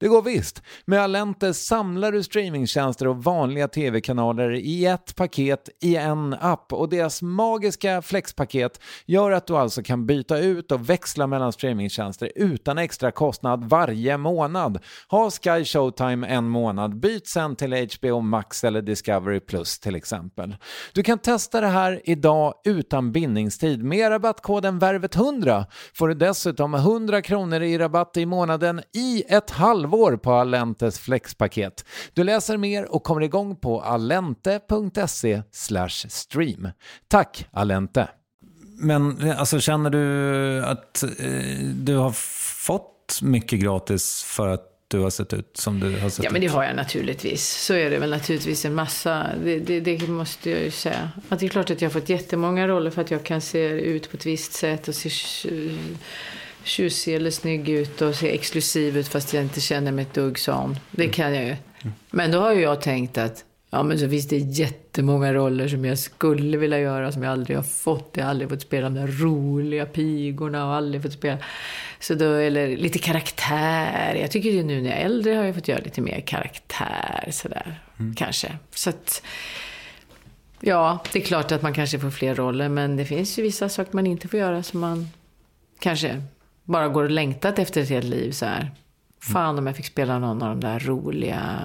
Det går visst. Med Allente samlar du streamingtjänster och vanliga tv-kanaler i ett paket i en app. Och deras magiska flexpaket gör att du alltså kan byta ut och växla mellan streamingtjänster utan extra kostnad varje månad. Ha Sky Showtime en månad, byt sen till H B O Max eller Discovery Plus till exempel. Du kan testa det här idag utan bindningstid. Med rabattkoden Värvet hundra får du dessutom hundra kronor i rabatt i månaden i ett halvår på Allentes flexpaket. Du läser mer och kommer igång på allente.se slash stream. Tack Allente! Men alltså, känner du att eh, du har fått mycket gratis för att du har sett ut som du har sett Ja, men det ut? har jag naturligtvis. Så är det väl naturligtvis en massa. Det, det, det måste jag ju säga. Att det är klart att jag har fått jättemånga roller för att jag kan se ut på ett visst sätt och se tjusig eller snygg ut och se exklusiv ut fast jag inte känner mig ett dugg sån. Det kan jag ju. Men då har ju jag tänkt att ja, men så finns det jättemånga roller som jag skulle vilja göra som jag aldrig har fått. Jag har aldrig fått spela de där roliga pigorna och aldrig fått spela. Så då, eller lite karaktär. Jag tycker ju nu när jag är äldre har jag fått göra lite mer karaktär sådär, mm. kanske. Så att, ja, det är klart att man kanske får fler roller, men det finns ju vissa saker man inte får göra som man kanske bara går och längtat efter ett helt liv så här. Fan om jag fick spela någon av de där roliga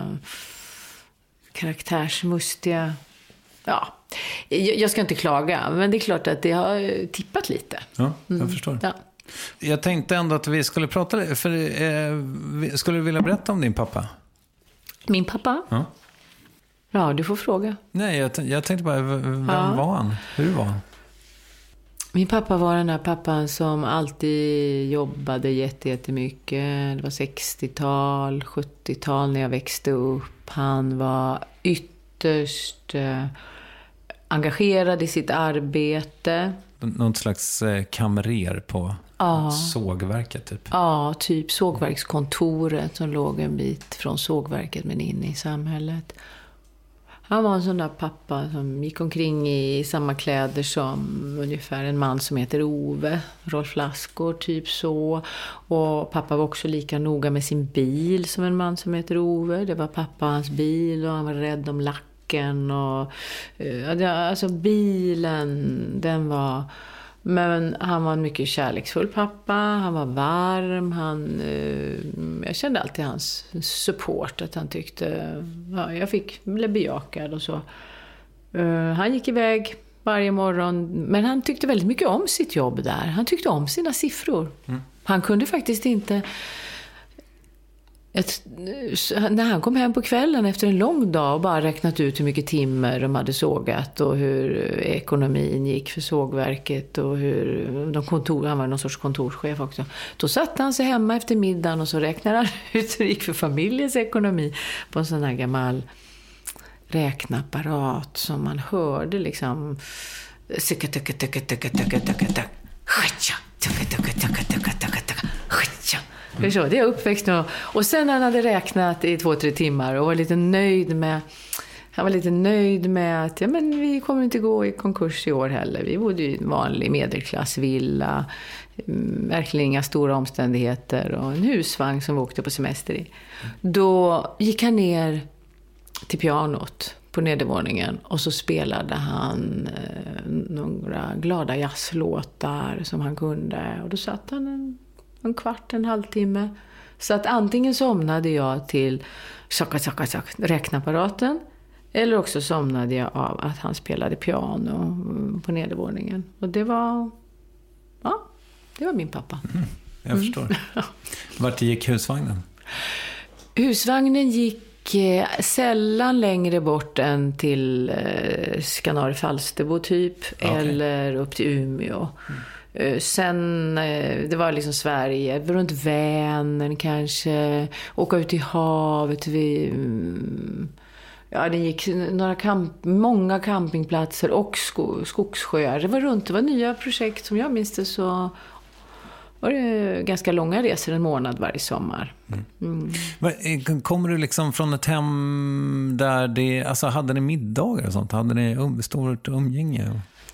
karaktärsmustiga. Ja, jag ska inte klaga, men det är klart att det har tippat lite. Ja, jag mm. förstår. Ja. Jag tänkte ändå att vi skulle prata lite, för eh, skulle du vilja berätta om din pappa? Min pappa? Ja. Ja, du får fråga. Nej, jag, jag tänkte bara, vem ja. var han? Hur var han? Min pappa var den där pappan som alltid jobbade jättemycket. Det var sextiotal, sjuttiotal när jag växte upp. Han var ytterst eh, engagerad i sitt arbete. Något slags eh, kamrer på ja. sågverket typ? Ja, typ sågverkskontoret som låg en bit från sågverket men in i samhället. Han var en sån där pappa som gick omkring i samma kläder som ungefär en man som heter Ove, Rolf Lassgård, typ så. Och pappa var också lika noga med sin bil som en man som heter Ove. Det var pappa och hans bil och han var rädd om lacken. Och, alltså bilen, den var... Men han var en mycket kärleksfull pappa, han var varm, han, eh, jag kände alltid hans support, att han tyckte, ja, jag fick bli bejakad och så. Uh, han gick iväg varje morgon, men han tyckte väldigt mycket om sitt jobb där, han tyckte om sina siffror. Mm. Han kunde faktiskt inte... Ett, när han kom hem på kvällen efter en lång dag och bara räknat ut hur mycket timmer de hade sågat och hur ekonomin gick för sågverket och hur de kontor, han var någon sorts kontorschef också. Då satt han sig hemma efter middagen och så räknade han ut hur det gick för familjens ekonomi på en sån här gammal räknapparat som man hörde liksom det är jag uppväxt nu. Och sen när han hade räknat i två, tre timmar och var lite nöjd med, han var lite nöjd med att ja, men vi kommer inte gå i konkurs i år heller. Vi bodde i en vanlig medelklassvilla, verkligen inga stora omständigheter och en husvagn som vi åkte på semester i. Då gick han ner till pianot på nedervåningen och så spelade han eh, några glada jazzlåtar som han kunde. Och då satt han en en kvart, en halvtimme. Så att antingen somnade jag till saka, saka, saka, räknapparaten eller också somnade jag av att han spelade piano på nedervåningen. Och det var ja, det var min pappa. Mm, jag förstår. Mm. Vart gick husvagnen? Husvagnen gick eh, sällan längre bort än till eh, Skanör Falsterbo typ, okay. Eller upp till Umeå. Mm. Sen, det var liksom Sverige, runt Vänern kanske, åka ut i havet vid, ja det gick några kamp, många campingplatser och sko, skogssjöar. Det var runt, det var nya projekt som jag minns det, så var det ganska långa resor, en månad varje sommar. Mm. Mm. Kommer du liksom från ett hem där det, alltså hade ni middagar och sånt? Hade ni um, stort umgänge?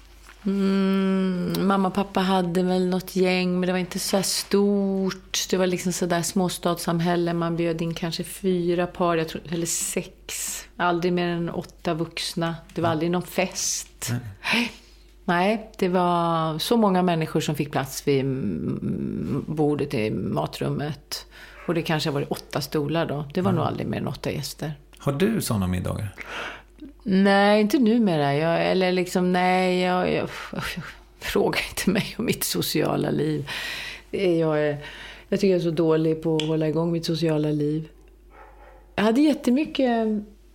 Mm, mamma och pappa hade väl något gäng, men det var inte så här stort. Det var liksom så där småstadssamhälle. Man bjöd in kanske fyra par, jag tror, eller sex. Aldrig mer än åtta vuxna. Det var aldrig någon fest. Nej. Nej, det var så många människor som fick plats vid bordet i matrummet. Och det kanske var åtta stolar då. Det var mm. nog aldrig mer än åtta gäster. Har du sådana middagar? Nej, inte numera. Jag, eller liksom, nej, jag, jag, jag, jag frågar inte mig om mitt sociala liv. Jag, är, jag tycker jag är så dålig på att hålla igång mitt sociala liv. Jag hade jättemycket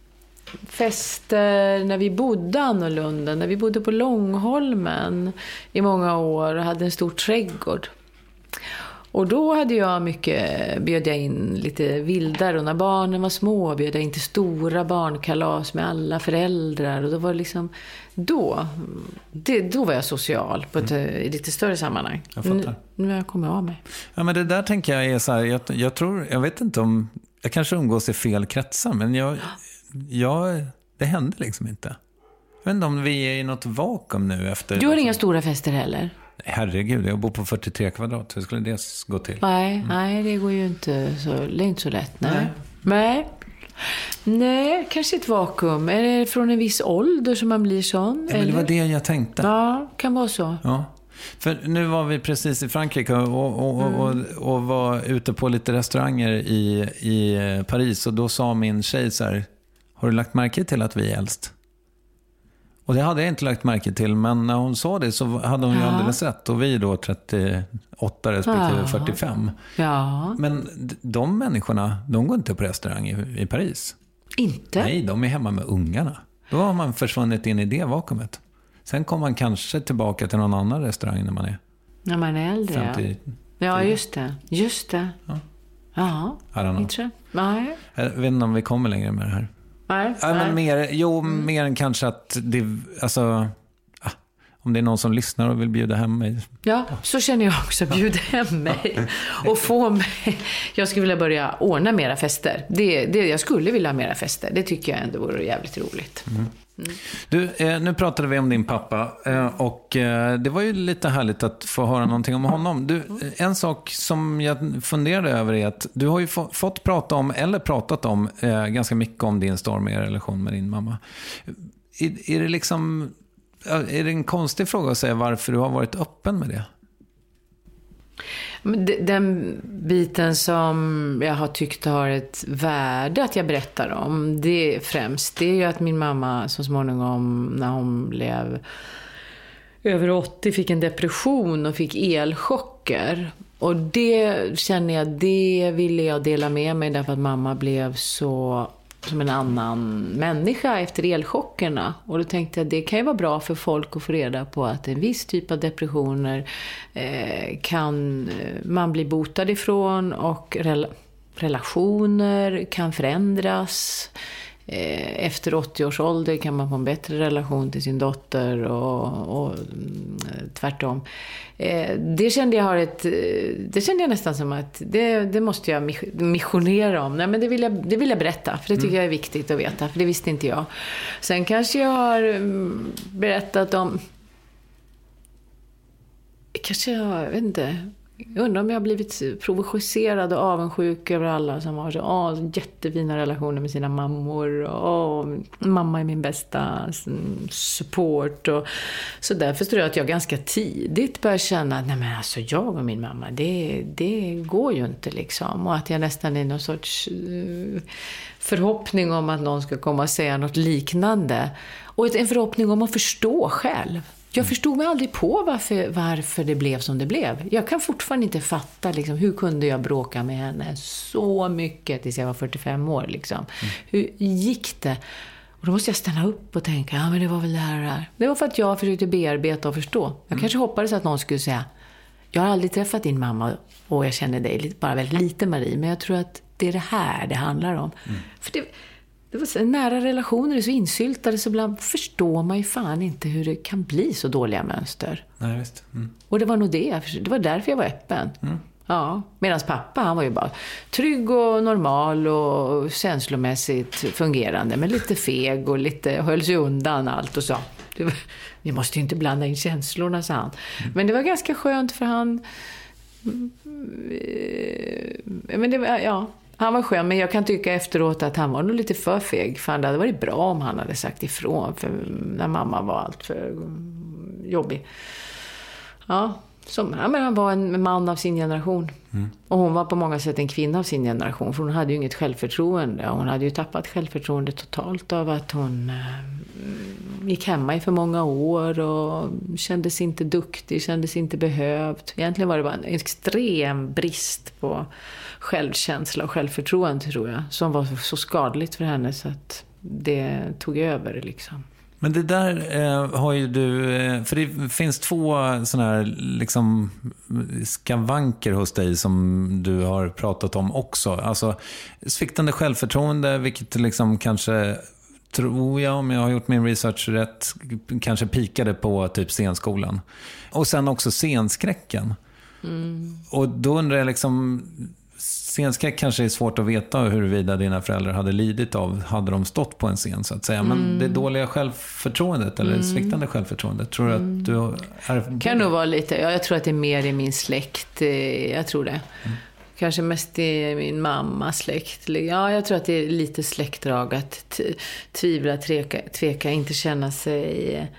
fester när vi bodde annorlunda. När vi bodde på Långholmen i många år och hade en stor trädgård. Och då hade jag mycket, bjöd jag in lite vildare, och när barnen var små bjöd jag in till stora barnkalas med alla föräldrar, och då var det liksom då, det, då var jag social på ett mm. lite större sammanhang. Jag fattar. Nu, nu har jag kommit av mig. Ja, men det där tänker jag är så här, jag, jag tror, jag vet inte om, jag kanske umgås i fel kretsar, men jag, jag det hände liksom inte. Jag vet inte om vi är i något vakuum nu efter. Du har inga stora fester heller? Herregud, jag bor på fyrtiotre kvadrat. Hur skulle det gå till? Nej, mm. nej det går ju inte så, det är inte så lätt. Nej. Nej. nej. Nej, kanske ett vakuum. Är det från en viss ålder som man blir sån? Ja, men det var det jag tänkte. Ja, kan vara så. Ja. För nu var vi precis i Frankrike och, och, mm. och, och, och var ute på lite restauranger i, i Paris. Och då sa min tjej så här: har du lagt märke till att vi är äldst? Och det hade jag inte lagt märke till, men när hon sa det så hade hon ju ja. alldeles rätt. Och vi är då trettioåtta respektive ja. fyrtiofem. Ja. Men de människorna, de går inte på restaurang i, i Paris. Inte? Nej, de är hemma med ungarna. Då har man försvunnit in i det vakuumet. Sen kommer man kanske tillbaka till någon annan restaurang när man är när man är äldre. femtio, ja, just det. Just det. Ja. Ja, inte. Nej. Jag vet inte om vi kommer längre med det här. Nej, ja, men nej. mer, jo, mm. mer än kanske att det, alltså, ah, om det är någon som lyssnar och vill bjuda hem mig. Ja, så känner jag också, bjuda hem mig och få mig. Jag skulle vilja börja ordna mera fester. Det, det, jag skulle vilja ha mera fester. Det tycker jag ändå vore jävligt roligt. Mm. Mm. Du, eh, nu pratade vi om din pappa eh, och eh, det var ju lite härligt att få höra någonting om honom. Du, en sak som jag funderade över är att du har ju få, fått prata om, eller pratat om eh, ganska mycket om din stormiga relation med din mamma. Är, är det liksom, är det en konstig fråga att säga varför du har varit öppen med det? Den biten som jag har tyckt har ett värde att jag berättar om, det är främst det är ju att min mamma så småningom när hon blev över åttio fick en depression och fick elchocker. Och det känner jag, det ville jag dela med mig därför att mamma blev så som en annan människa efter elchockerna. Och då tänkte jag att det kan ju vara bra för folk att få reda på att en viss typ av depressioner eh, kan man bli botad ifrån och rela- relationer kan förändras. Eh, efter åttio års ålder kan man få en bättre relation till sin dotter och, och tvärtom. Eh, det kände jag har ett, det kände jag nästan som att det, det måste jag missionera om. Nej, men det vill jag, det vill jag berätta, för det tycker mm. jag är viktigt att veta, för det visste inte jag. Sen kanske jag har berättat om, kanske jag, jag vet inte, jag undrar om jag har blivit provocerad och avundsjuk över alla som har så åh, jättefina relationer med sina mammor. Och, åh, mamma är min bästa support. Och, så därför tror jag att jag ganska tidigt börjar känna att nej, men alltså, jag och min mamma, det, det går ju inte liksom. Och att jag nästan är någon sorts uh, förhoppning om att någon ska komma och säga något liknande. Och en förhoppning om att förstå själv. Jag förstod mig aldrig på varför, varför det blev som det blev. Jag kan fortfarande inte fatta liksom, hur kunde jag bråka med henne så mycket tills jag var fyrtiofem år. Liksom. Mm. Hur gick det? Och då måste jag stanna upp och tänka, ja men det var väl det här, det här. Det var för att jag försökte bearbeta och förstå. Jag mm. kanske hoppades att någon skulle säga, jag har aldrig träffat din mamma och jag känner dig bara väldigt lite, Marie. Men jag tror att det är det här det handlar om. Mm. För det... Det var så, nära relationer är så insyltade så ibland förstår man ju fan inte hur det kan bli så dåliga mönster. Nej, visst. Mm. Och det var nog det. Det var därför jag var öppen. Mm. Ja. Medan pappa, han var ju bara trygg och normal och känslomässigt fungerande. Men lite feg och lite höll sig undan allt och sa, Det var, ni måste ju inte blanda in känslorna, sa han. Mm. Men det var ganska skönt för han... Men det var, ja, han var skön, men jag kan tycka efteråt att han var nog lite för feg. För det hade varit bra om han hade sagt ifrån, för när mamma var allt för jobbig. Ja, som, ja, men han var en man av sin generation. Mm. Och hon var på många sätt en kvinna av sin generation, för hon hade ju inget självförtroende. Hon hade ju tappat självförtroende totalt av att hon eh, gick hemma i för många år och kändes inte duktig, kändes inte behövd. Egentligen var det bara en extrem brist på självkänsla och självförtroende, tror jag, som var så skadligt för henne så att det tog över liksom. Men det där eh, har ju du, eh, för det finns två såna här liksom skavanker hos dig som du har pratat om också. Alltså sviktande självförtroende, vilket liksom kanske, tror jag, om jag har gjort min research rätt, kanske pikade på typ scenskolan. Och sen också scenskräcken. Mm. Och då undrar jag liksom, scenskräck kanske är svårt att veta huruvida dina föräldrar hade lidit av, hade de stått på en scen så att säga. Men mm. det dåliga självförtroendet eller mm. sviktande självförtroendet, tror du att du är... Kan nog vara lite, ja, jag tror att det är mer i min släkt, jag tror det. Mm. Kanske mest i min mammas släkt. Ja, jag tror att det är lite släktdrag att t- tvivla, tveka, tveka, inte känna sig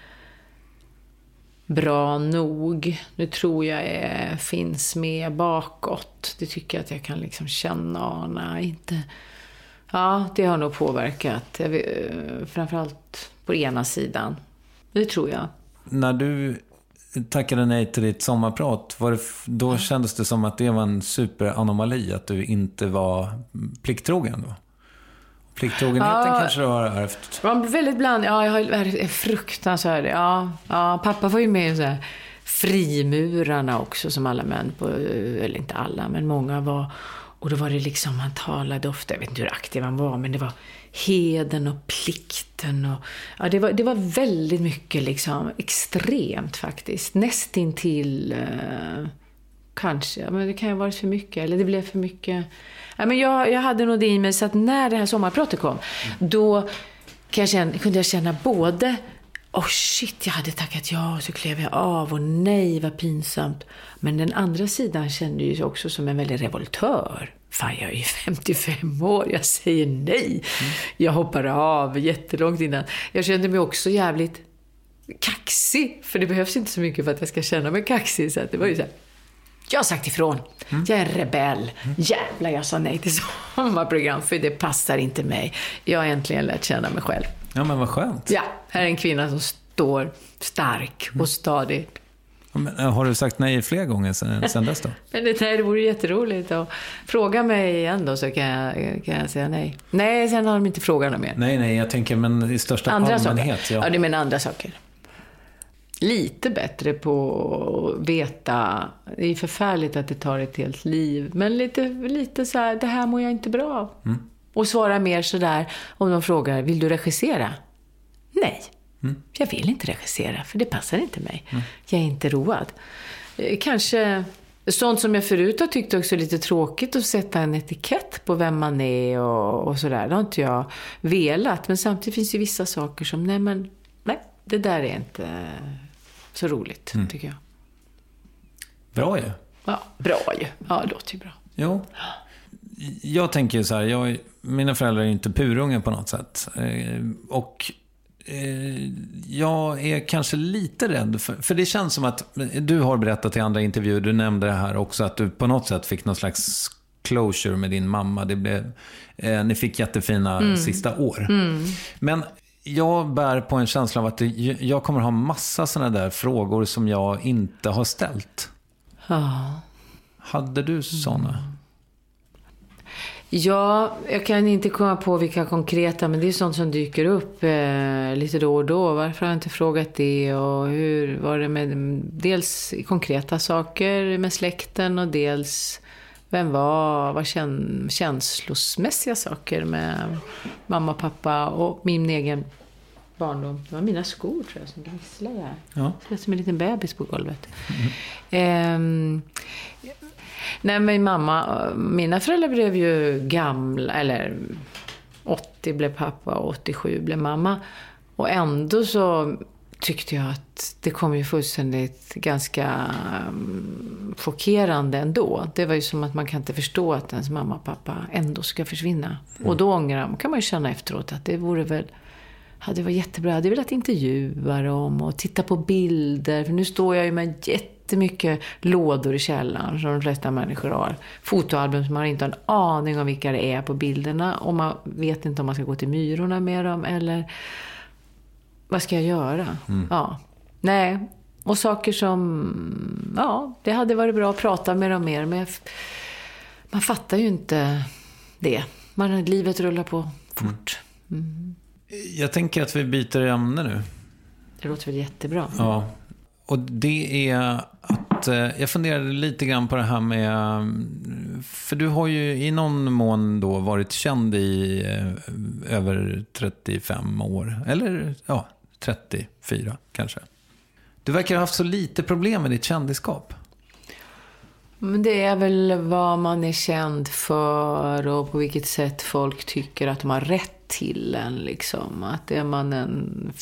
bra nog. Nu tror jag är, finns med bakåt. Det tycker jag att jag kan liksom känna. Nej, inte. Ja, det har nog påverkat. Jag vet, framförallt på ena sidan. Det tror jag. När du tackade nej till ditt sommarprat, var det, då kändes det som att det var en superanomali, att du inte var plikttrogen då? Plikttrogenheten ja, kanske du har ärvt. Ja, väldigt bland. Ja, jag har fruktansvärt. Ja, ja, pappa var ju med i så här frimurarna också, som alla män på, eller inte alla, men många var. Och då var det liksom, man talade ofta, jag vet inte hur aktiv han var, men det var heden och plikten och ja, det var det var väldigt mycket liksom extremt faktiskt, nästintill eh, kanske, men det kan ju ha varit för mycket, eller det blev för mycket. Ja, men jag, jag hade nog det i mig, så att när det här sommarpratet kom, då kan jag känna, kunde jag känna både åh oh shit, jag hade tackat ja, och så klev jag av, och nej, vad pinsamt. Men den andra sidan kände ju också som en väldigt revoltör. Fan, jag är ju femtiofem år, jag säger nej. Mm. Jag hoppar av jättelångt innan. Jag kände mig också jävligt kaxig, för det behövs inte så mycket för att jag ska känna mig kaxig. Så att det var ju så här, jag har sagt ifrån. Mm. Jag är en rebell. Mm. Jävlar, jag sa nej till sommarprogram, för det passar inte mig. Jag har äntligen lärt känna mig själv. Ja, men vad skönt. Ja, här är en kvinna som står stark och stadig. Men, har du sagt nej fler gånger sen, sen dess då? Men det, nej, det vore jätteroligt att fråga mig igen då, så kan jag, kan jag säga nej. Nej, sen har de inte frågat något mer. Nej, nej, jag tänker, men i största andra allmänhet. Saker. Ja. ja, det menar andra saker. Lite bättre på att veta. Det är förfärligt att det tar ett helt liv. Men lite, lite så här, det här mår jag inte bra av. Mm. Och svara mer så där, om de frågar, vill du regissera? Nej, mm. jag vill inte regissera, för det passar inte mig. Mm. Jag är inte road. Kanske sånt som jag förut har tyckt också lite tråkigt, att sätta en etikett på vem man är och, och sådär. Det har inte jag velat. Men samtidigt finns ju vissa saker som, nej men, nej, det där är inte så roligt, mm. tycker jag. Bra ju. Ja, bra ju. Ja, det låter ju bra. Jo. Jag tänker ju så här, jag, mina föräldrar är inte purunga på något sätt. Eh, och eh, jag är kanske lite rädd för, för det känns som att du har berättat i andra intervjuer, du nämnde det här också, att du på något sätt fick någon slags closure med din mamma. Det blev, eh, ni fick jättefina mm. sista år. Mm. Men jag bär på en känsla av att det, jag kommer ha massa såna där frågor som jag inte har ställt. Ja. Hade du såna? Mm. Ja, jag kan inte komma på vilka konkreta, men det är sånt som dyker upp eh, lite då och då. Varför har jag inte frågat det, och hur var det med dels konkreta saker med släkten, och dels vem var, vad kän, känslosmässiga saker med mamma, pappa och min egen barndom. Det var mina skor, tror jag, som gnisslade här. Ja. Det lät som en liten bebis på golvet. Mm. Eh, Nej, men mamma, mina föräldrar blev ju gamla, eller åttio blev pappa och åttiosju blev mamma. Och ändå så tyckte jag att det kom ju fullständigt ganska um, chockerande ändå. Det var ju som att man kan inte förstå att ens mamma och pappa ändå ska försvinna. Mm. Och då ångrar, kan man ju känna efteråt att det vore väl, hade varit jättebra. Jag hade velat intervjua dem och titta på bilder. För nu står jag ju med jättemycket lådor i källaren som de flesta människor har. Fotoalbum som man inte har en aning om vilka det är på bilderna. Och man vet inte om man ska gå till Myrorna med dem eller... Vad ska jag göra? Mm. Ja. Nej. Och saker som... Ja, det hade varit bra att prata med dem mer. Men jag, man fattar ju inte det. Man, livet rullar på fort. Mm. Mm. Jag tänker att vi byter ämne nu. Det låter väl jättebra. Ja. Och det är att... Jag funderade lite grann på det här med... För du har ju i någon mån då varit känd i eh, över trettiofem år. Eller ja, trettiofyra kanske. Du verkar ha haft så lite problem med ditt kändisskap. Men det är väl vad man är känd för och på vilket sätt folk tycker att de har rätt till en. Liksom. Att är man en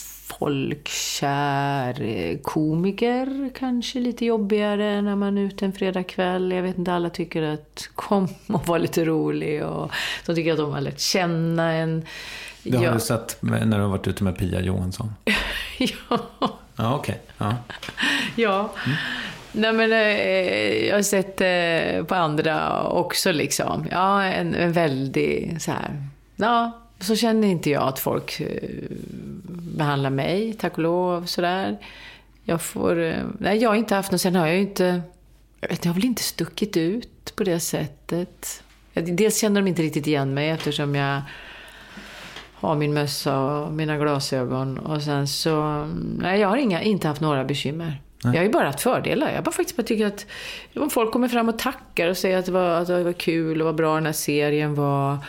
folkkär komiker, kanske lite jobbigare när man är ute en fredagkväll. Jag vet inte, alla tycker att kom och var lite rolig och de tycker att de har lärt känna en. Det har ja. du sett när du har varit ute med Pia Johansson. Ja. Ja, okej. Okay. Ja. Ja. Mm. Nej, men eh, jag har sett eh, på andra också liksom. Ja, en, en väldigt så här. Ja, så känner inte jag att folk eh, behandlar mig, tack och lov, sådär. Jag får... Eh, nej, jag har inte haft något. Sen har jag ju inte... Jag vet, jag har väl inte stuckit ut på det sättet. Dels känner de inte riktigt igen mig eftersom jag har min mössa och mina glasögon. Och sen så... Nej, jag har inga, inte haft några bekymmer. Nej. Jag har ju bara haft fördelar. Jag bara faktiskt bara tycker att om folk kommer fram och tackar och säger att det var, att det var kul och vad bra den här serien var.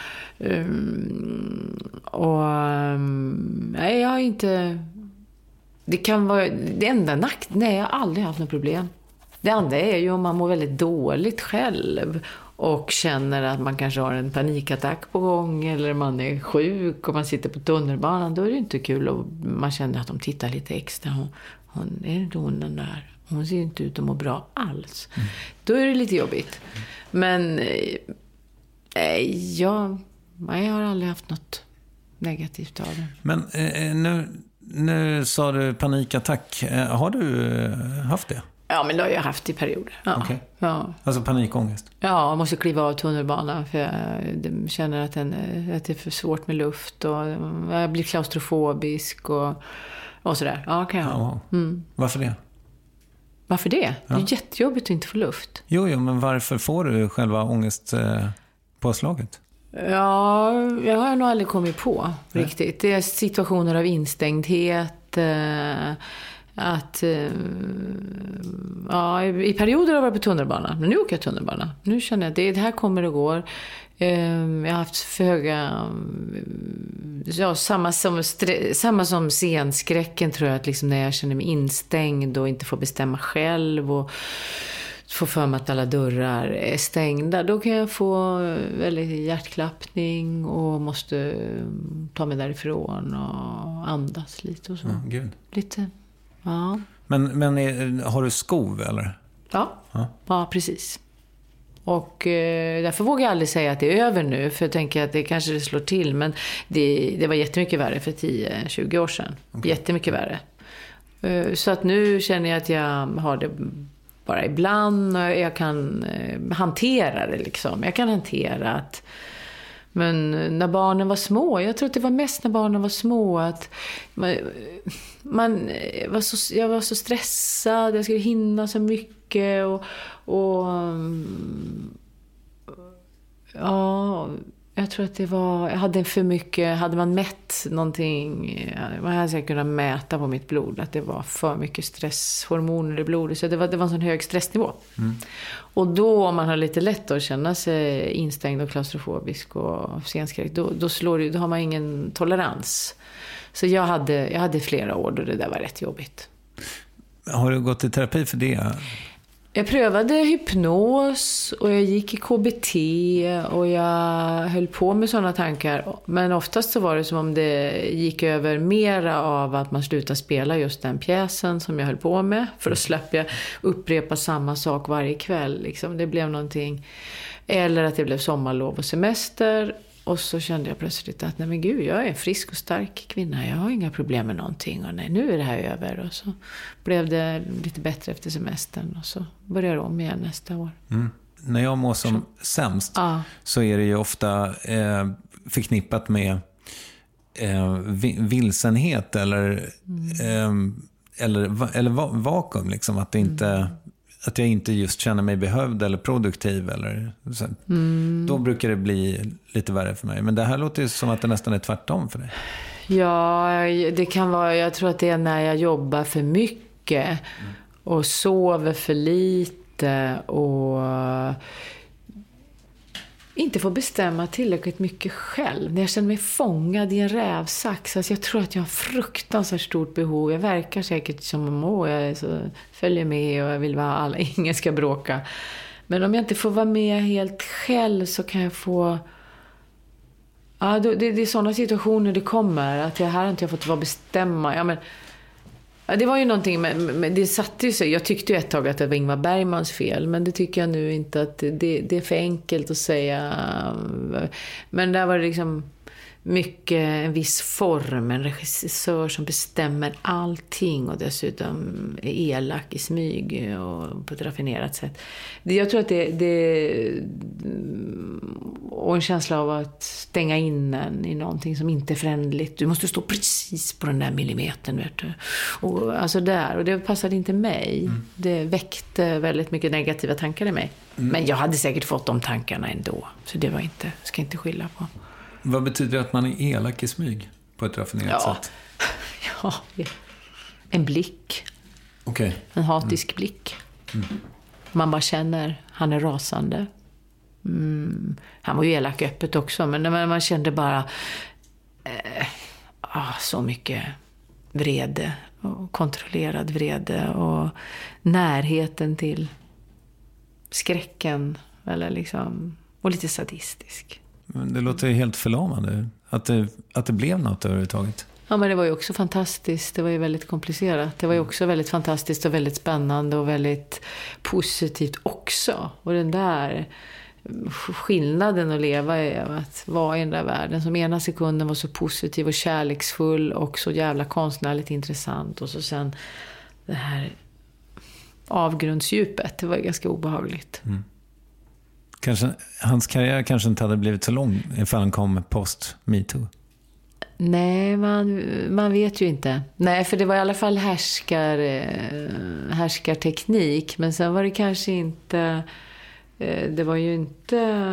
Um, och um, nej, jag har inte... Det kan vara... Det enda nakt... Nej, jag har aldrig haft något problem. Det andra är ju om man mår väldigt dåligt själv och känner att man kanske har en panikattack på gång eller man är sjuk och man sitter på tunnelbanan. Då är det inte kul och man känner att de tittar lite extra. Hon, hon är inte hon den där. Hon ser inte ut att må bra alls. Mm. Då är det lite jobbigt. Men eh, jag, jag har aldrig haft något negativt av det. Men eh, nu, nu sa du panikattack. Eh, har du eh, haft det? Ja, men det har jag haft i perioder. Ja. Okay. Ja. Alltså panikångest? Ja, jag måste kliva av tunnelbanan för jag känner att, den, att det är för svårt med luft och jag blir klaustrofobisk och, och sådär. Ja, kan jag. Ja, mm. Varför det? Varför det? Ja. Det är jättejobbigt att inte få luft. Jo, jo, men varför får du själva ångestpåslaget? Ja, jag har nog aldrig kommit på Nej. riktigt. Det är situationer av instängdhet, eh, att ja, i perioder har jag varit på tunnelbana. Men nu åker jag tunnelbana. Nu känner jag att det, det här kommer och går. Jag har haft för höga ja, samma, som, samma som scenskräcken tror jag, att liksom när jag känner mig instängd och inte får bestämma själv och får för mig att alla dörrar är stängda, då kan jag få väldigt hjärtklappning och måste ta mig därifrån och andas lite och så. Ja, gud. Lite. Ja. Men, men är, har du skov eller? Ja, ja. ja precis. Och eh, därför vågar jag aldrig säga att det är över nu. För jag tänker att det kanske det slår till. Men det, det var jättemycket värre för tio till tjugo år sedan. Okay. Jättemycket värre. Eh, så att nu känner jag att jag har det bara ibland. Och jag kan eh, hantera det liksom. Jag kan hantera att... Men när barnen var små, jag tror att det var mest när barnen var små att man, man var så, jag var så stressad, jag skulle hinna så mycket och, och ja, jag tror att det var, jag hade för mycket, hade man mätt någonting, man hade säkert kunnat mäta på mitt blod att det var för mycket stresshormoner i blodet, så det var, det var en sån hög stressnivå. Mm. Och då om man har lite lätt att känna sig instängd och klaustrofobisk och scenskräck, då, då, slår det, då har man ingen tolerans. Så jag hade, jag hade flera år då det där var rätt jobbigt. Har du gått i terapi för det? Jag prövade hypnos och jag gick i K B T och jag höll på med sådana tankar. Men oftast så var det som om det gick över mera av att man slutade spela just den pjäsen som jag höll på med. För att släppa jag upprepa samma sak varje kväll. Liksom. Det blev någonting. Eller att det blev sommarlov och semester. Och så kände jag plötsligt att nej men gud, jag är en frisk och stark kvinna. Jag har inga problem med någonting. Och nej, nu är det här över. Och så blev det lite bättre efter semestern. Och så börjar jag om igen nästa år. Mm. När jag mår som så. sämst ja. så är det ju ofta eh, förknippat med eh, vilsenhet eller, mm. eh, eller, eller va- vakuum. Liksom, att det inte... Mm. Att jag inte just känner mig behövd eller produktiv. Eller så. Mm. Då brukar det bli lite värre för mig. Men det här låter ju som att det nästan är tvärtom för dig. Ja, det kan vara... Jag tror att det är när jag jobbar för mycket. Mm. Och sover för lite. Och inte får bestämma tillräckligt mycket själv. När jag känner mig fångad i en rävsax. Alltså jag tror att jag har fruktansvärt stort behov. Jag verkar säkert som en må. Jag så följer med och jag vill vara alla. Ingen ska bråka. Men om jag inte får vara med helt själv så kan jag få... Ja, det, det är sådana situationer det kommer. Att jag här har inte jag fått vara bestämma. Ja, men... Ja, det var ju någonting, men det satte ju sig. Jag tyckte ju ett tag att det var Ingmar Bergmans fel, men det tycker jag nu inte att det, det är för enkelt att säga. Men där var det liksom mycket en viss form, en regissör som bestämmer allting och dessutom är elak i smyg och på ett raffinerat sätt. Jag tror att det, det och en känsla av att stänga in en i någonting som inte är förändligt. Du måste stå precis på den där millimetern, vet du. Och alltså där, och det passade inte mig. Mm. Det väckte väldigt mycket negativa tankar i mig. Mm. Men jag hade säkert fått de tankarna ändå. Så det var inte, ska inte skylla på. Vad betyder det att man är elak i smyg på ett raffinerat ja. sätt? Ja, en blick. Okay. En hatisk mm. blick. Mm. Man bara känner, han är rasande. Mm. Han var ju elak öppet också, men man kände bara eh, ah, så mycket vrede och kontrollerad vrede och närheten till skräcken eller liksom, och lite sadistisk. Det låter helt förlamande att det, att det blev något överhuvudtaget. Ja, men det var ju också fantastiskt. Det var ju väldigt komplicerat. Det var ju också väldigt fantastiskt och väldigt spännande och väldigt positivt också. Och den där skillnaden att leva i att vara i den där världen som ena sekunden var så positiv och kärleksfull och så jävla konstnärligt intressant och så sen det här avgrundsdjupet. Det var ganska obehagligt. Mm. Kanske, hans karriär kanske inte hade blivit så lång ifall han kom post MeToo. Nej, man, man vet ju inte. Nej, för det var i alla fall härskar, härskarteknik. Men sen var det kanske inte... Det var ju inte...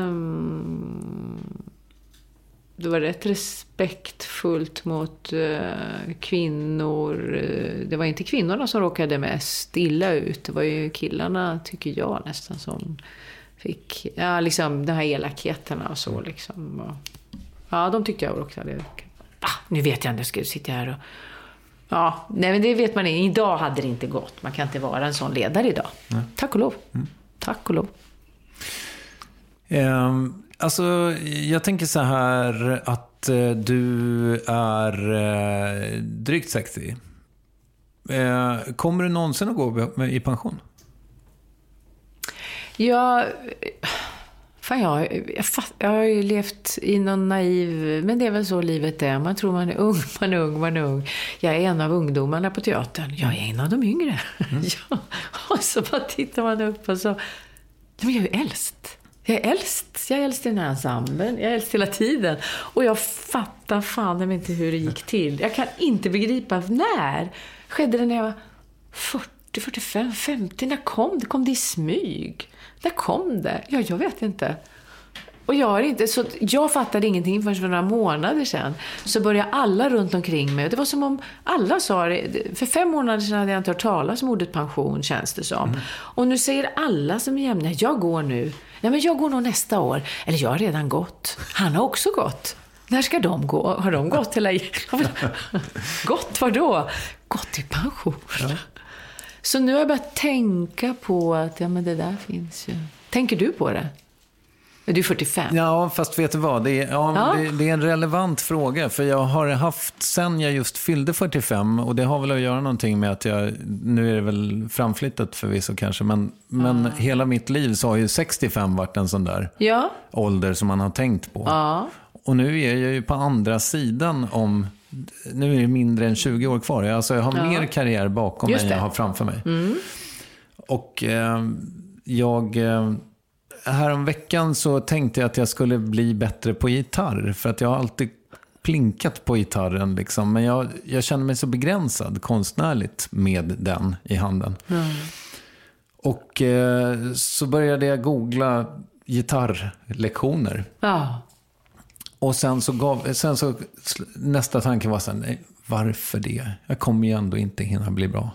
Det var rätt respektfullt mot kvinnor. Det var inte kvinnorna som råkade mest illa ut. Det var ju killarna, tycker jag, nästan som... fick, ja, liksom de här elakheterna och så liksom. Och, ja, de tyckte jag också. Det, ah, nu vet jag inte, jag ska sitta här och... Ja, nej men det vet man inte. Idag hade det inte gått. Man kan inte vara en sån ledare idag. Nej. Tack och lov. Mm. Tack och lov. Um, alltså, jag tänker så här att uh, du är uh, drygt sextio. Uh, kommer du någonsin att gå i pension? Ja, fan jag, jag, fatt, jag har ju levt i någon naiv, men det är väl så livet är. Man tror man är ung, man är ung, man är ung. Jag är en av ungdomarna på teatern. Jag är en av de yngre. Mm. Ja, och så bara tittar man upp och så, men jag är ju äldst. Jag är äldst. Jag är äldst i den här ensemblen. Jag är äldst hela tiden. Och jag fattar fan inte hur det gick till. Jag kan inte begripa när. Skedde det när jag var fyrtio, fyrtiofem, femtio? När kom det? Kom det i smyg? När kom det? Ja, jag vet inte. Och jag har inte, så jag fattade ingenting förrän för några månader sedan. Så började alla runt omkring mig. Det var som om alla sa det. För fem månader sedan hade jag inte hört talas om ordet pension, känns det som. Mm. Och nu säger alla som är jämna, jag går nu. Nej, men jag går nog nästa år. Eller jag har redan gått. Han har också gått. När ska de gå? Har de gått hela... gått var då? Gått i pension. Ja. Så nu har jag börjat tänka på att ja, men det där finns ju. Tänker du på det? Du är fyrtiofem. Ja, fast vet du vad? Det är, ja, Ja. Det, det är en relevant fråga. För jag har haft, sen jag just fyllde fyrtiofem, och det har väl att göra någonting med att jag, nu är det väl framflyttat förvisso kanske, men, men hela mitt liv så har ju sextiofem varit en sån där Ja. ålder som man har tänkt på. Ja. Och nu är jag ju på andra sidan om, nu är det mindre än tjugo år kvar. Alltså jag har Ja. mer karriär bakom Just än jag det. har framför mig. Mm. Och eh, jag... Eh, Härom veckan så tänkte jag att jag skulle bli bättre på gitarr. För att jag har alltid plinkat på gitarren. Liksom. Men jag, jag känner mig så begränsad konstnärligt med den i handen. Mm. Och eh, så började jag googla gitarrlektioner. Ja. Och sen så gav, sen så nästa tanke var så här, nej, varför det? Jag kommer ju ändå inte hinna bli bra.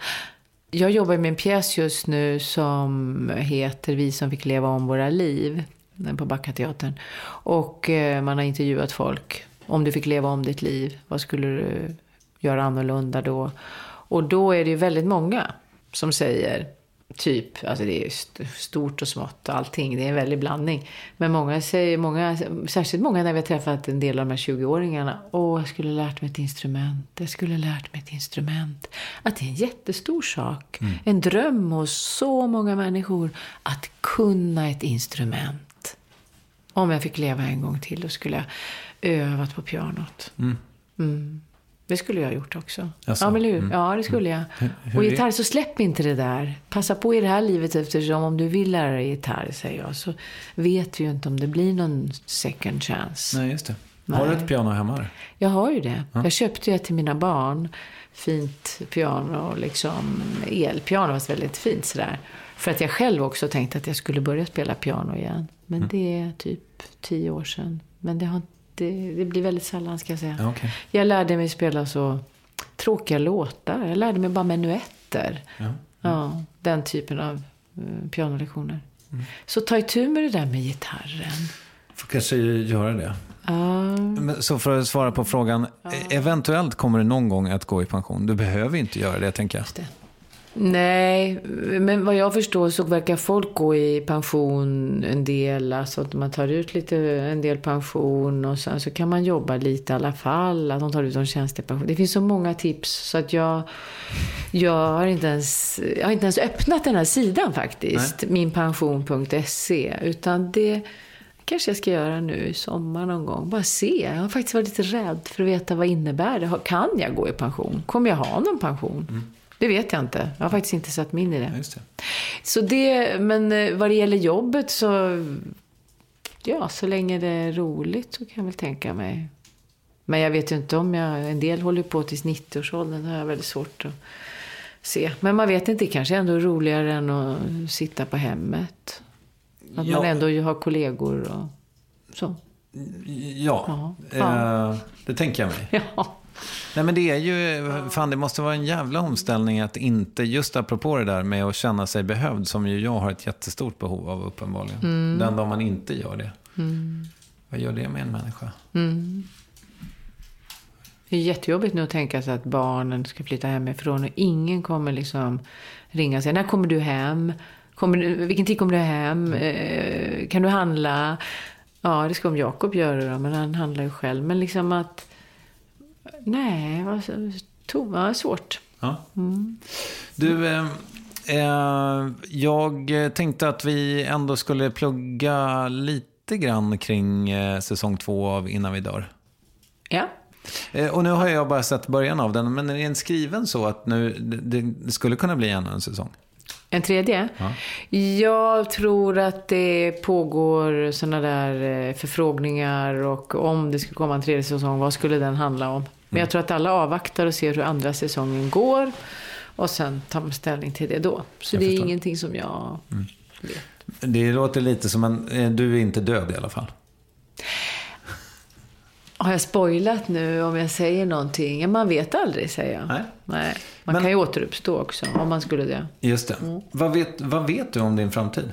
Jag jobbar med en pjäs just nu som heter Vi som fick leva om våra liv på Backateatern. Och eh, man har intervjuat folk. Om du fick leva om ditt liv, vad skulle du göra annorlunda då? Och då är det ju väldigt många som säger typ, alltså det är st- stort och smått och allting, det är en väldig blandning. Men många säger, många, särskilt många när vi har träffat en del av de här tjugo-åringarna, åh, jag skulle lärt mig ett instrument, jag skulle lärt mig ett instrument. Att det är en jättestor sak, mm. en dröm hos så många människor att kunna ett instrument. Om jag fick leva en gång till, då skulle jag övat på pianot. Mm. Mm. Det skulle jag ha gjort också. Alltså, ja, men hur? Mm. Ja, det skulle jag. Hur, hur och gitarr, så släpp inte det där. Passa på i det här livet, eftersom om du vill lära dig gitarr, säger jag, så vet vi ju inte om det blir någon second chance. Nej, just det. Har Nej. du ett piano hemma? Jag har ju det. Ja. Jag köpte det till mina barn. Fint piano, liksom elpiano, var väldigt fint sådär. För att jag själv också tänkte att jag skulle börja spela piano igen. Men mm. det är typ tio år sedan. Men det har Det, det blir väldigt sällan, ska jag säga. Ja, okay. Jag lärde mig spela så tråkiga låtar. Jag lärde mig bara menuetter. Ja, mm. ja den typen av uh, pianolektioner. Mm. Så ta itu med det där med gitarren. Får kanske göra det. Uh. Men, så för att svara på frågan, uh. eventuellt kommer du någon gång att gå i pension. Du behöver inte göra det, tänker jag. Just det. Nej, men vad jag förstår så verkar folk gå i pension en del, alltså att man tar ut lite, en del pension och sen så kan man jobba lite i alla fall, att de tar ut en tjänstepension. Det finns så många tips så att jag, jag, har, inte ens, jag har inte ens öppnat den här sidan faktiskt, minpension punkt se, utan det kanske jag ska göra nu i sommar någon gång. Bara se. Jag har faktiskt varit lite rädd för att veta vad innebär det. Kan jag gå i pension? Kommer jag ha någon pension? Mm. Det vet jag inte. Jag har faktiskt inte satt mig in i det. Just det. Så det, men vad det gäller jobbet så, ja, så länge det är roligt så kan jag väl tänka mig. Men jag vet ju inte om jag, en del håller på tills nittio-årsåldern, det har jag väldigt svårt att se. Men man vet inte, kanske ändå är roligare än att sitta på hemmet. Att ja. man ändå har kollegor och så. Ja, ja. Eh, det tänker jag mig. Ja. Nej, men det är ju, fan, det måste vara en jävla omställning att inte, just apropå det där med att känna sig behövd, som ju jag har ett jättestort behov av uppenbarligen. Mm. Den dag man inte gör det. Mm. Vad gör det med en människa? Mm. Det är jättejobbigt nu att tänka sig att barnen ska flytta hemifrån och ingen kommer liksom ringa och säga, när kommer du hem? Kommer du, vilken tid kommer du hem? Eh, kan du handla? Ja, det ska om Jakob göra då, men han handlar ju själv. Men liksom att nej, vad tog var svårt. Ja. Mm. Du, eh, eh, jag tänkte att vi ändå skulle plugga lite grann kring eh, säsong två av Innan vi dör. Ja. Eh, och nu har jag bara sett början av den, men är den skriven så att nu det, det skulle kunna bli ännu en säsong? En tredje? Ja. Jag tror att det pågår såna där förfrågningar, och om det skulle komma en tredje säsong, vad skulle den handla om? Men jag tror att alla avvaktar och ser hur andra säsongen går och sen tar man ställning till det då. Så jag det förstår. Är ingenting som jag mm. vet. Det låter lite som en, du är inte död i alla fall. Har jag spoilat nu om jag säger någonting? Ja, man vet aldrig, säger jag. Nej. Nej. Man Men, kan ju återuppstå också om man skulle det. Just det. Mm. Vad, vet, vad vet du om din framtid?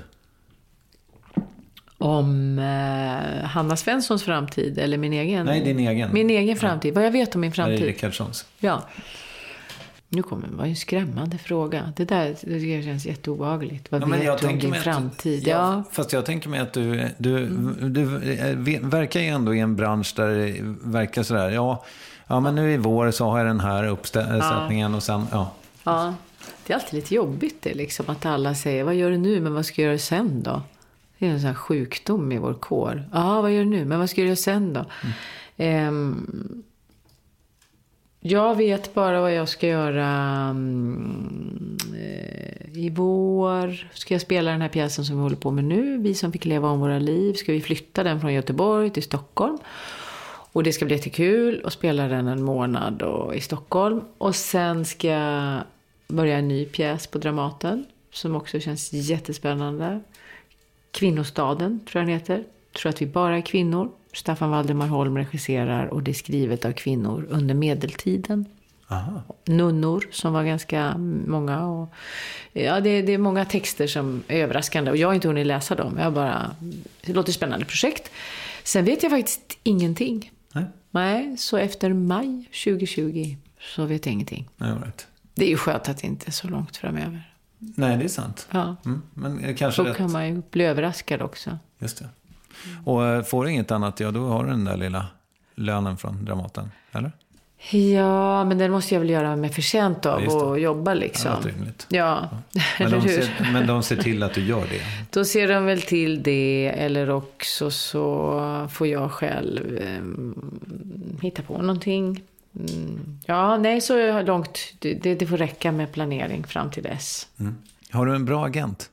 Om eh, Hanna Svenssons framtid eller min egen? Nej, din egen. Min egen framtid. Ja. Vad jag vet om min framtid. Marie Rickardssons. Ja. Nu kommer det var en skrämmande fråga. Det där det känns jätteobehagligt. Vad ja, vet du om din framtid? Att, ja, ja. Fast jag tänker mig att du, du, mm. du, du verkar ju ändå i en bransch där det verkar sådär. Ja, ja men nu i vår så har jag den här uppsättningen ja. och sen, ja. Ja, det är alltid lite jobbigt det liksom. Att alla säger, vad gör du nu? Men vad ska jag göra sen då? Det är en sån här sjukdom i vår kår. Ja, vad gör du nu? Men vad ska jag göra sen då? Mm. Um, Jag vet bara vad jag ska göra um, eh, i vår. Ska jag spela den här pjäsen som vi håller på med nu. Vi som fick leva om våra liv. Ska vi flytta den från Göteborg till Stockholm. Och det ska bli jättekul att spela den en månad och, i Stockholm. Och sen ska jag börja en ny pjäs på Dramaten. Som också känns jättespännande. Kvinnostaden tror jag den heter. Tror att vi bara är kvinnor. Staffan Valdemar Holm regisserar och det är skrivet av kvinnor under medeltiden. Aha. Nunnor som var ganska många. Och, ja, det, det är många texter som är överraskande och jag har inte hunnit läsa dem. Jag bara, det låter spännande projekt. Sen vet jag faktiskt ingenting. Nej, Nej så efter maj tjugohundratjugo så vet jag ingenting. Nej, right. Det är ju skönt att det inte är så långt framöver. Nej, det är sant. Ja. Mm, men kanske så rätt. Kan man ju bli överraskad också. Just det. Och får du inget annat, ja då har du den där lilla lönen från Dramaten, eller? Ja, men den måste jag väl göra med förtjänt av ja, och jobba liksom. Ja, rimligt. Ja. Ja. Men, de ser, men de ser till att du gör det? Då ser de väl till det, eller också så får jag själv eh, hitta på någonting. Mm. Ja, nej så långt, det, det får räcka med planering fram till dess. Mm. Har du en bra agent?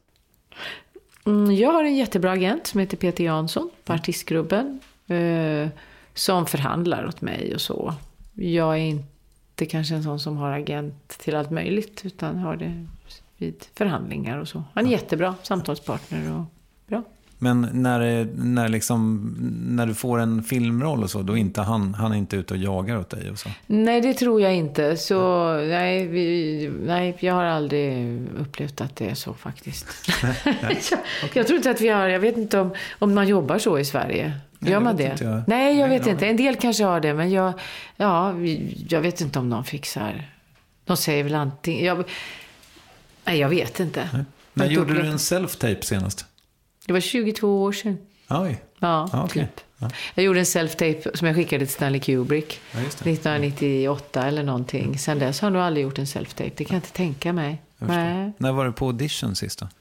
Mm, jag har en jättebra agent som heter Peter Jansson på Artistgruppen eh, som förhandlar åt mig och så. Jag är inte kanske en sån som har agent till allt möjligt utan har det vid förhandlingar och så. Han är jättebra samtalspartner och bra. Men när, när, liksom, när du får en filmroll och så, då är inte han, han är inte ute och jagar åt dig och så? Nej, det tror jag inte. Så, nej, vi, nej, jag har aldrig upplevt att det är så faktiskt. jag, jag tror inte att vi har, jag vet inte om, om man jobbar så i Sverige. Nej, Gör man det? Jag. Nej, jag nej, vet inte. En del kanske har det, men jag, ja, jag vet inte om någon fixar. De säger väl antingen... Jag, nej, jag vet inte. Nej. När gjorde du en self-tape senast? Det var tjugotvå år sedan. Oj. Ja, ah, okay. typ. Ja. Jag gjorde en self-tape som jag skickade till Stanley Kubrick. Ja, nittonhundranittioåtta eller någonting. Mm. Sen dess har jag nog aldrig gjort en self-tape. Det kan jag inte tänka mig. Nej. När var du på audition sist då?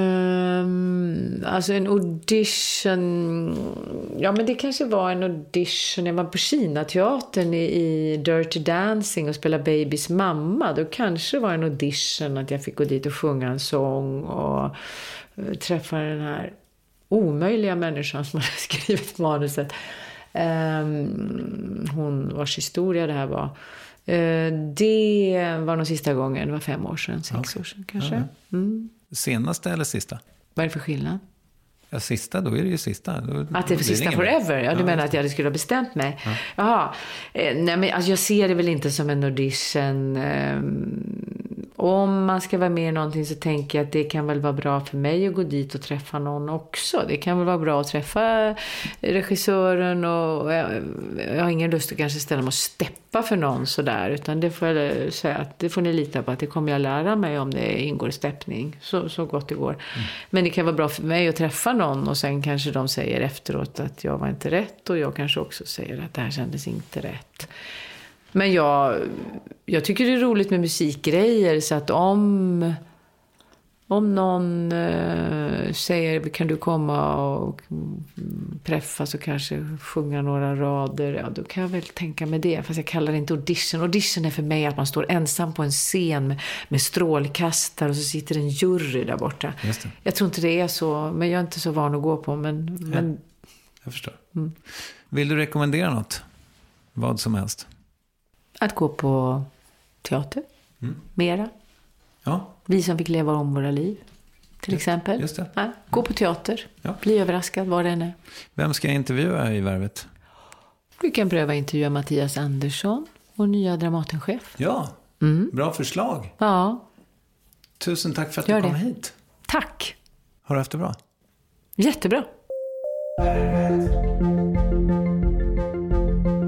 Um, alltså en audition... Ja, men det kanske var en audition. Jag var på Kinateatern i, i Dirty Dancing och spelade Babys mamma. Då kanske det var en audition att jag fick gå dit och sjunga en sång och träffa den här omöjliga människan som hade skrivit manuset. Um, hon vars historia det här var. Uh, det var nog sista gången. Det var fem år sedan, sex okay. år sedan kanske. Ja. Mm. Senaste eller sista? Vad är det för skillnad? Ja, sista, då är det ju sista. Då, att det är för sista forever? Ja, du ja, menar att jag skulle ha bestämt mig? Ja. Jaha. Eh, nej, men alltså, jag ser det väl inte som en audition. Eh, om man ska vara med i någonting så tänker jag att det kan väl vara bra för mig att gå dit och träffa någon också. Det kan väl vara bra att träffa regissören och jag, jag har ingen lust att kanske ställa mig och steppa för någon sådär. Utan det får jag säga att det får ni lita på att det kommer jag lära mig om det ingår steppning. Så, så gott det går. Mm. Men det kan vara bra för mig att träffa någon och sen kanske de säger efteråt att jag var inte rätt och jag kanske också säger att det här kändes inte rätt. Men jag, jag tycker det är roligt med musikgrejer så att om, om någon eh, säger kan du komma och träffas och kanske sjunga några rader, ja då kan jag väl tänka med det. Fast jag kallar det inte audition. Audition är för mig att man står ensam på en scen med, med strålkastare och så sitter en jury där borta. Just det. Jag tror inte det är så, men jag är inte så van att gå på. Men, ja, men... Jag förstår. Mm. Vill du rekommendera något? Vad som helst? Att gå på teater. Mm. Mera. Ja. Vi som fick leva om våra liv. Till exempel. Just det. Ja, gå på teater. Ja. Bli överraskad var den är. Vem ska jag intervjua i Värvet? Vi kan pröva intervjua Mattias Andersson. Vår nya Dramatenchef. Ja. Mm. Bra förslag. Ja. Tusen tack för att Gör du kom det. hit. Tack. Har du haft det bra? Jättebra.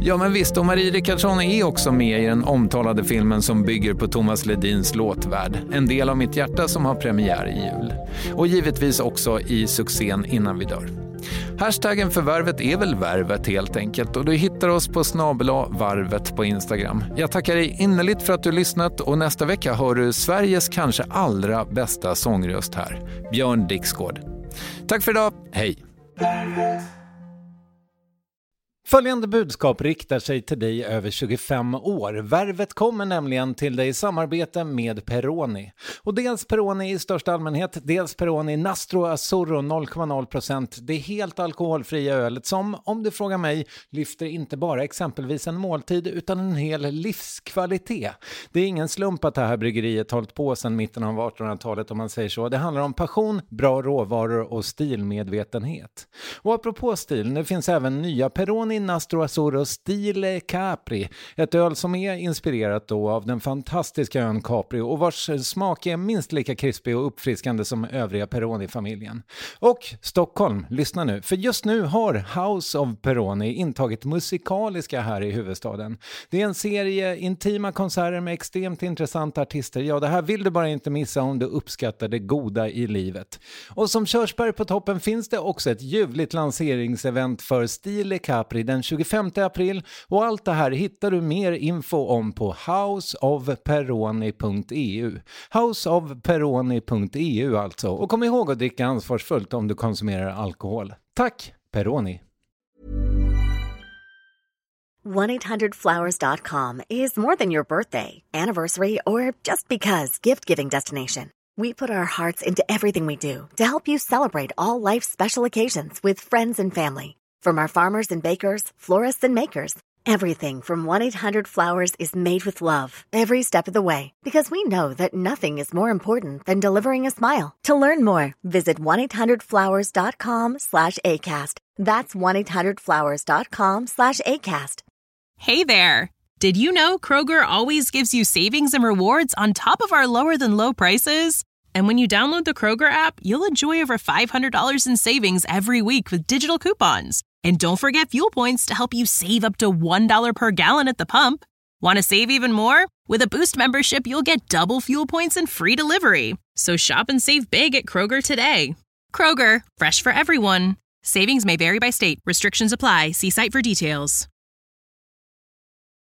Ja men visst, och Marie Rickardsson är också med i den omtalade filmen som bygger på Thomas Ledins låtvärld. En del av mitt hjärta som har premiär i jul. Och givetvis också i succén Innan vi dör. Hashtaggen för Värvet är väl Värvet helt enkelt och du hittar oss på snabel-a varvet på Instagram. Jag tackar dig innerligt för att du lyssnat och nästa vecka har du Sveriges kanske allra bästa sångröst här, Björn Dixgård. Tack för idag, hej! Följande budskap riktar sig till dig över tjugofem år. Värvet kommer nämligen till dig i samarbete med Peroni. Och dels Peroni i största allmänhet, dels Peroni Nastro Azzurro noll komma noll procent. Det är helt alkoholfria ölet som, om du frågar mig, lyfter inte bara exempelvis en måltid utan en hel livskvalitet. Det är ingen slump att det här bryggeriet hållit på sedan mitten av artonhundratalet om man säger så. Det handlar om passion, bra råvaror och stilmedvetenhet. Och apropå stil, nu finns även nya Peroni Nastro Azzurro Stile Capri, ett öl som är inspirerat då av den fantastiska ön Capri och vars smak är minst lika krispig och uppfriskande som övriga Peroni-familjen. Och Stockholm, lyssna nu, för just nu har House of Peroni intagit musikaliska här i huvudstaden. Det är en serie intima konserter med extremt intressanta artister. Ja, det här vill du bara inte missa om du uppskattar det goda i livet. Och som körsbär på toppen finns det också ett ljuvligt lanseringsevent för Stile Capri den tjugofemte april och allt det här hittar du mer info om på house of peroni punkt e u. house of peroni punkt e u alltså. Och kom ihåg att dricka ansvarsfullt om du konsumerar alkohol. Tack, Peroni! one eight hundred flowers dot com is more than your birthday, anniversary, or just because gift-giving destination. We put our hearts into everything we do to help you celebrate all life's special occasions with friends and family. From our farmers and bakers, florists and makers, everything from one eight hundred flowers is made with love every step of the way, because we know that nothing is more important than delivering a smile. To learn more, visit one eight hundred flowers dot com slash ACAST. That's one eight hundred flowers dot com slash ACAST. Hey there! Did you know Kroger always gives you savings and rewards on top of our lower-than-low prices? And when you download the Kroger app, you'll enjoy over five hundred dollars in savings every week with digital coupons. And don't forget fuel points to help you save up to one dollar per gallon at the pump. Want to save even more? With a Boost membership, you'll get double fuel points and free delivery. So shop and save big at Kroger today. Kroger, fresh for everyone. Savings may vary by state. Restrictions apply. See site for details.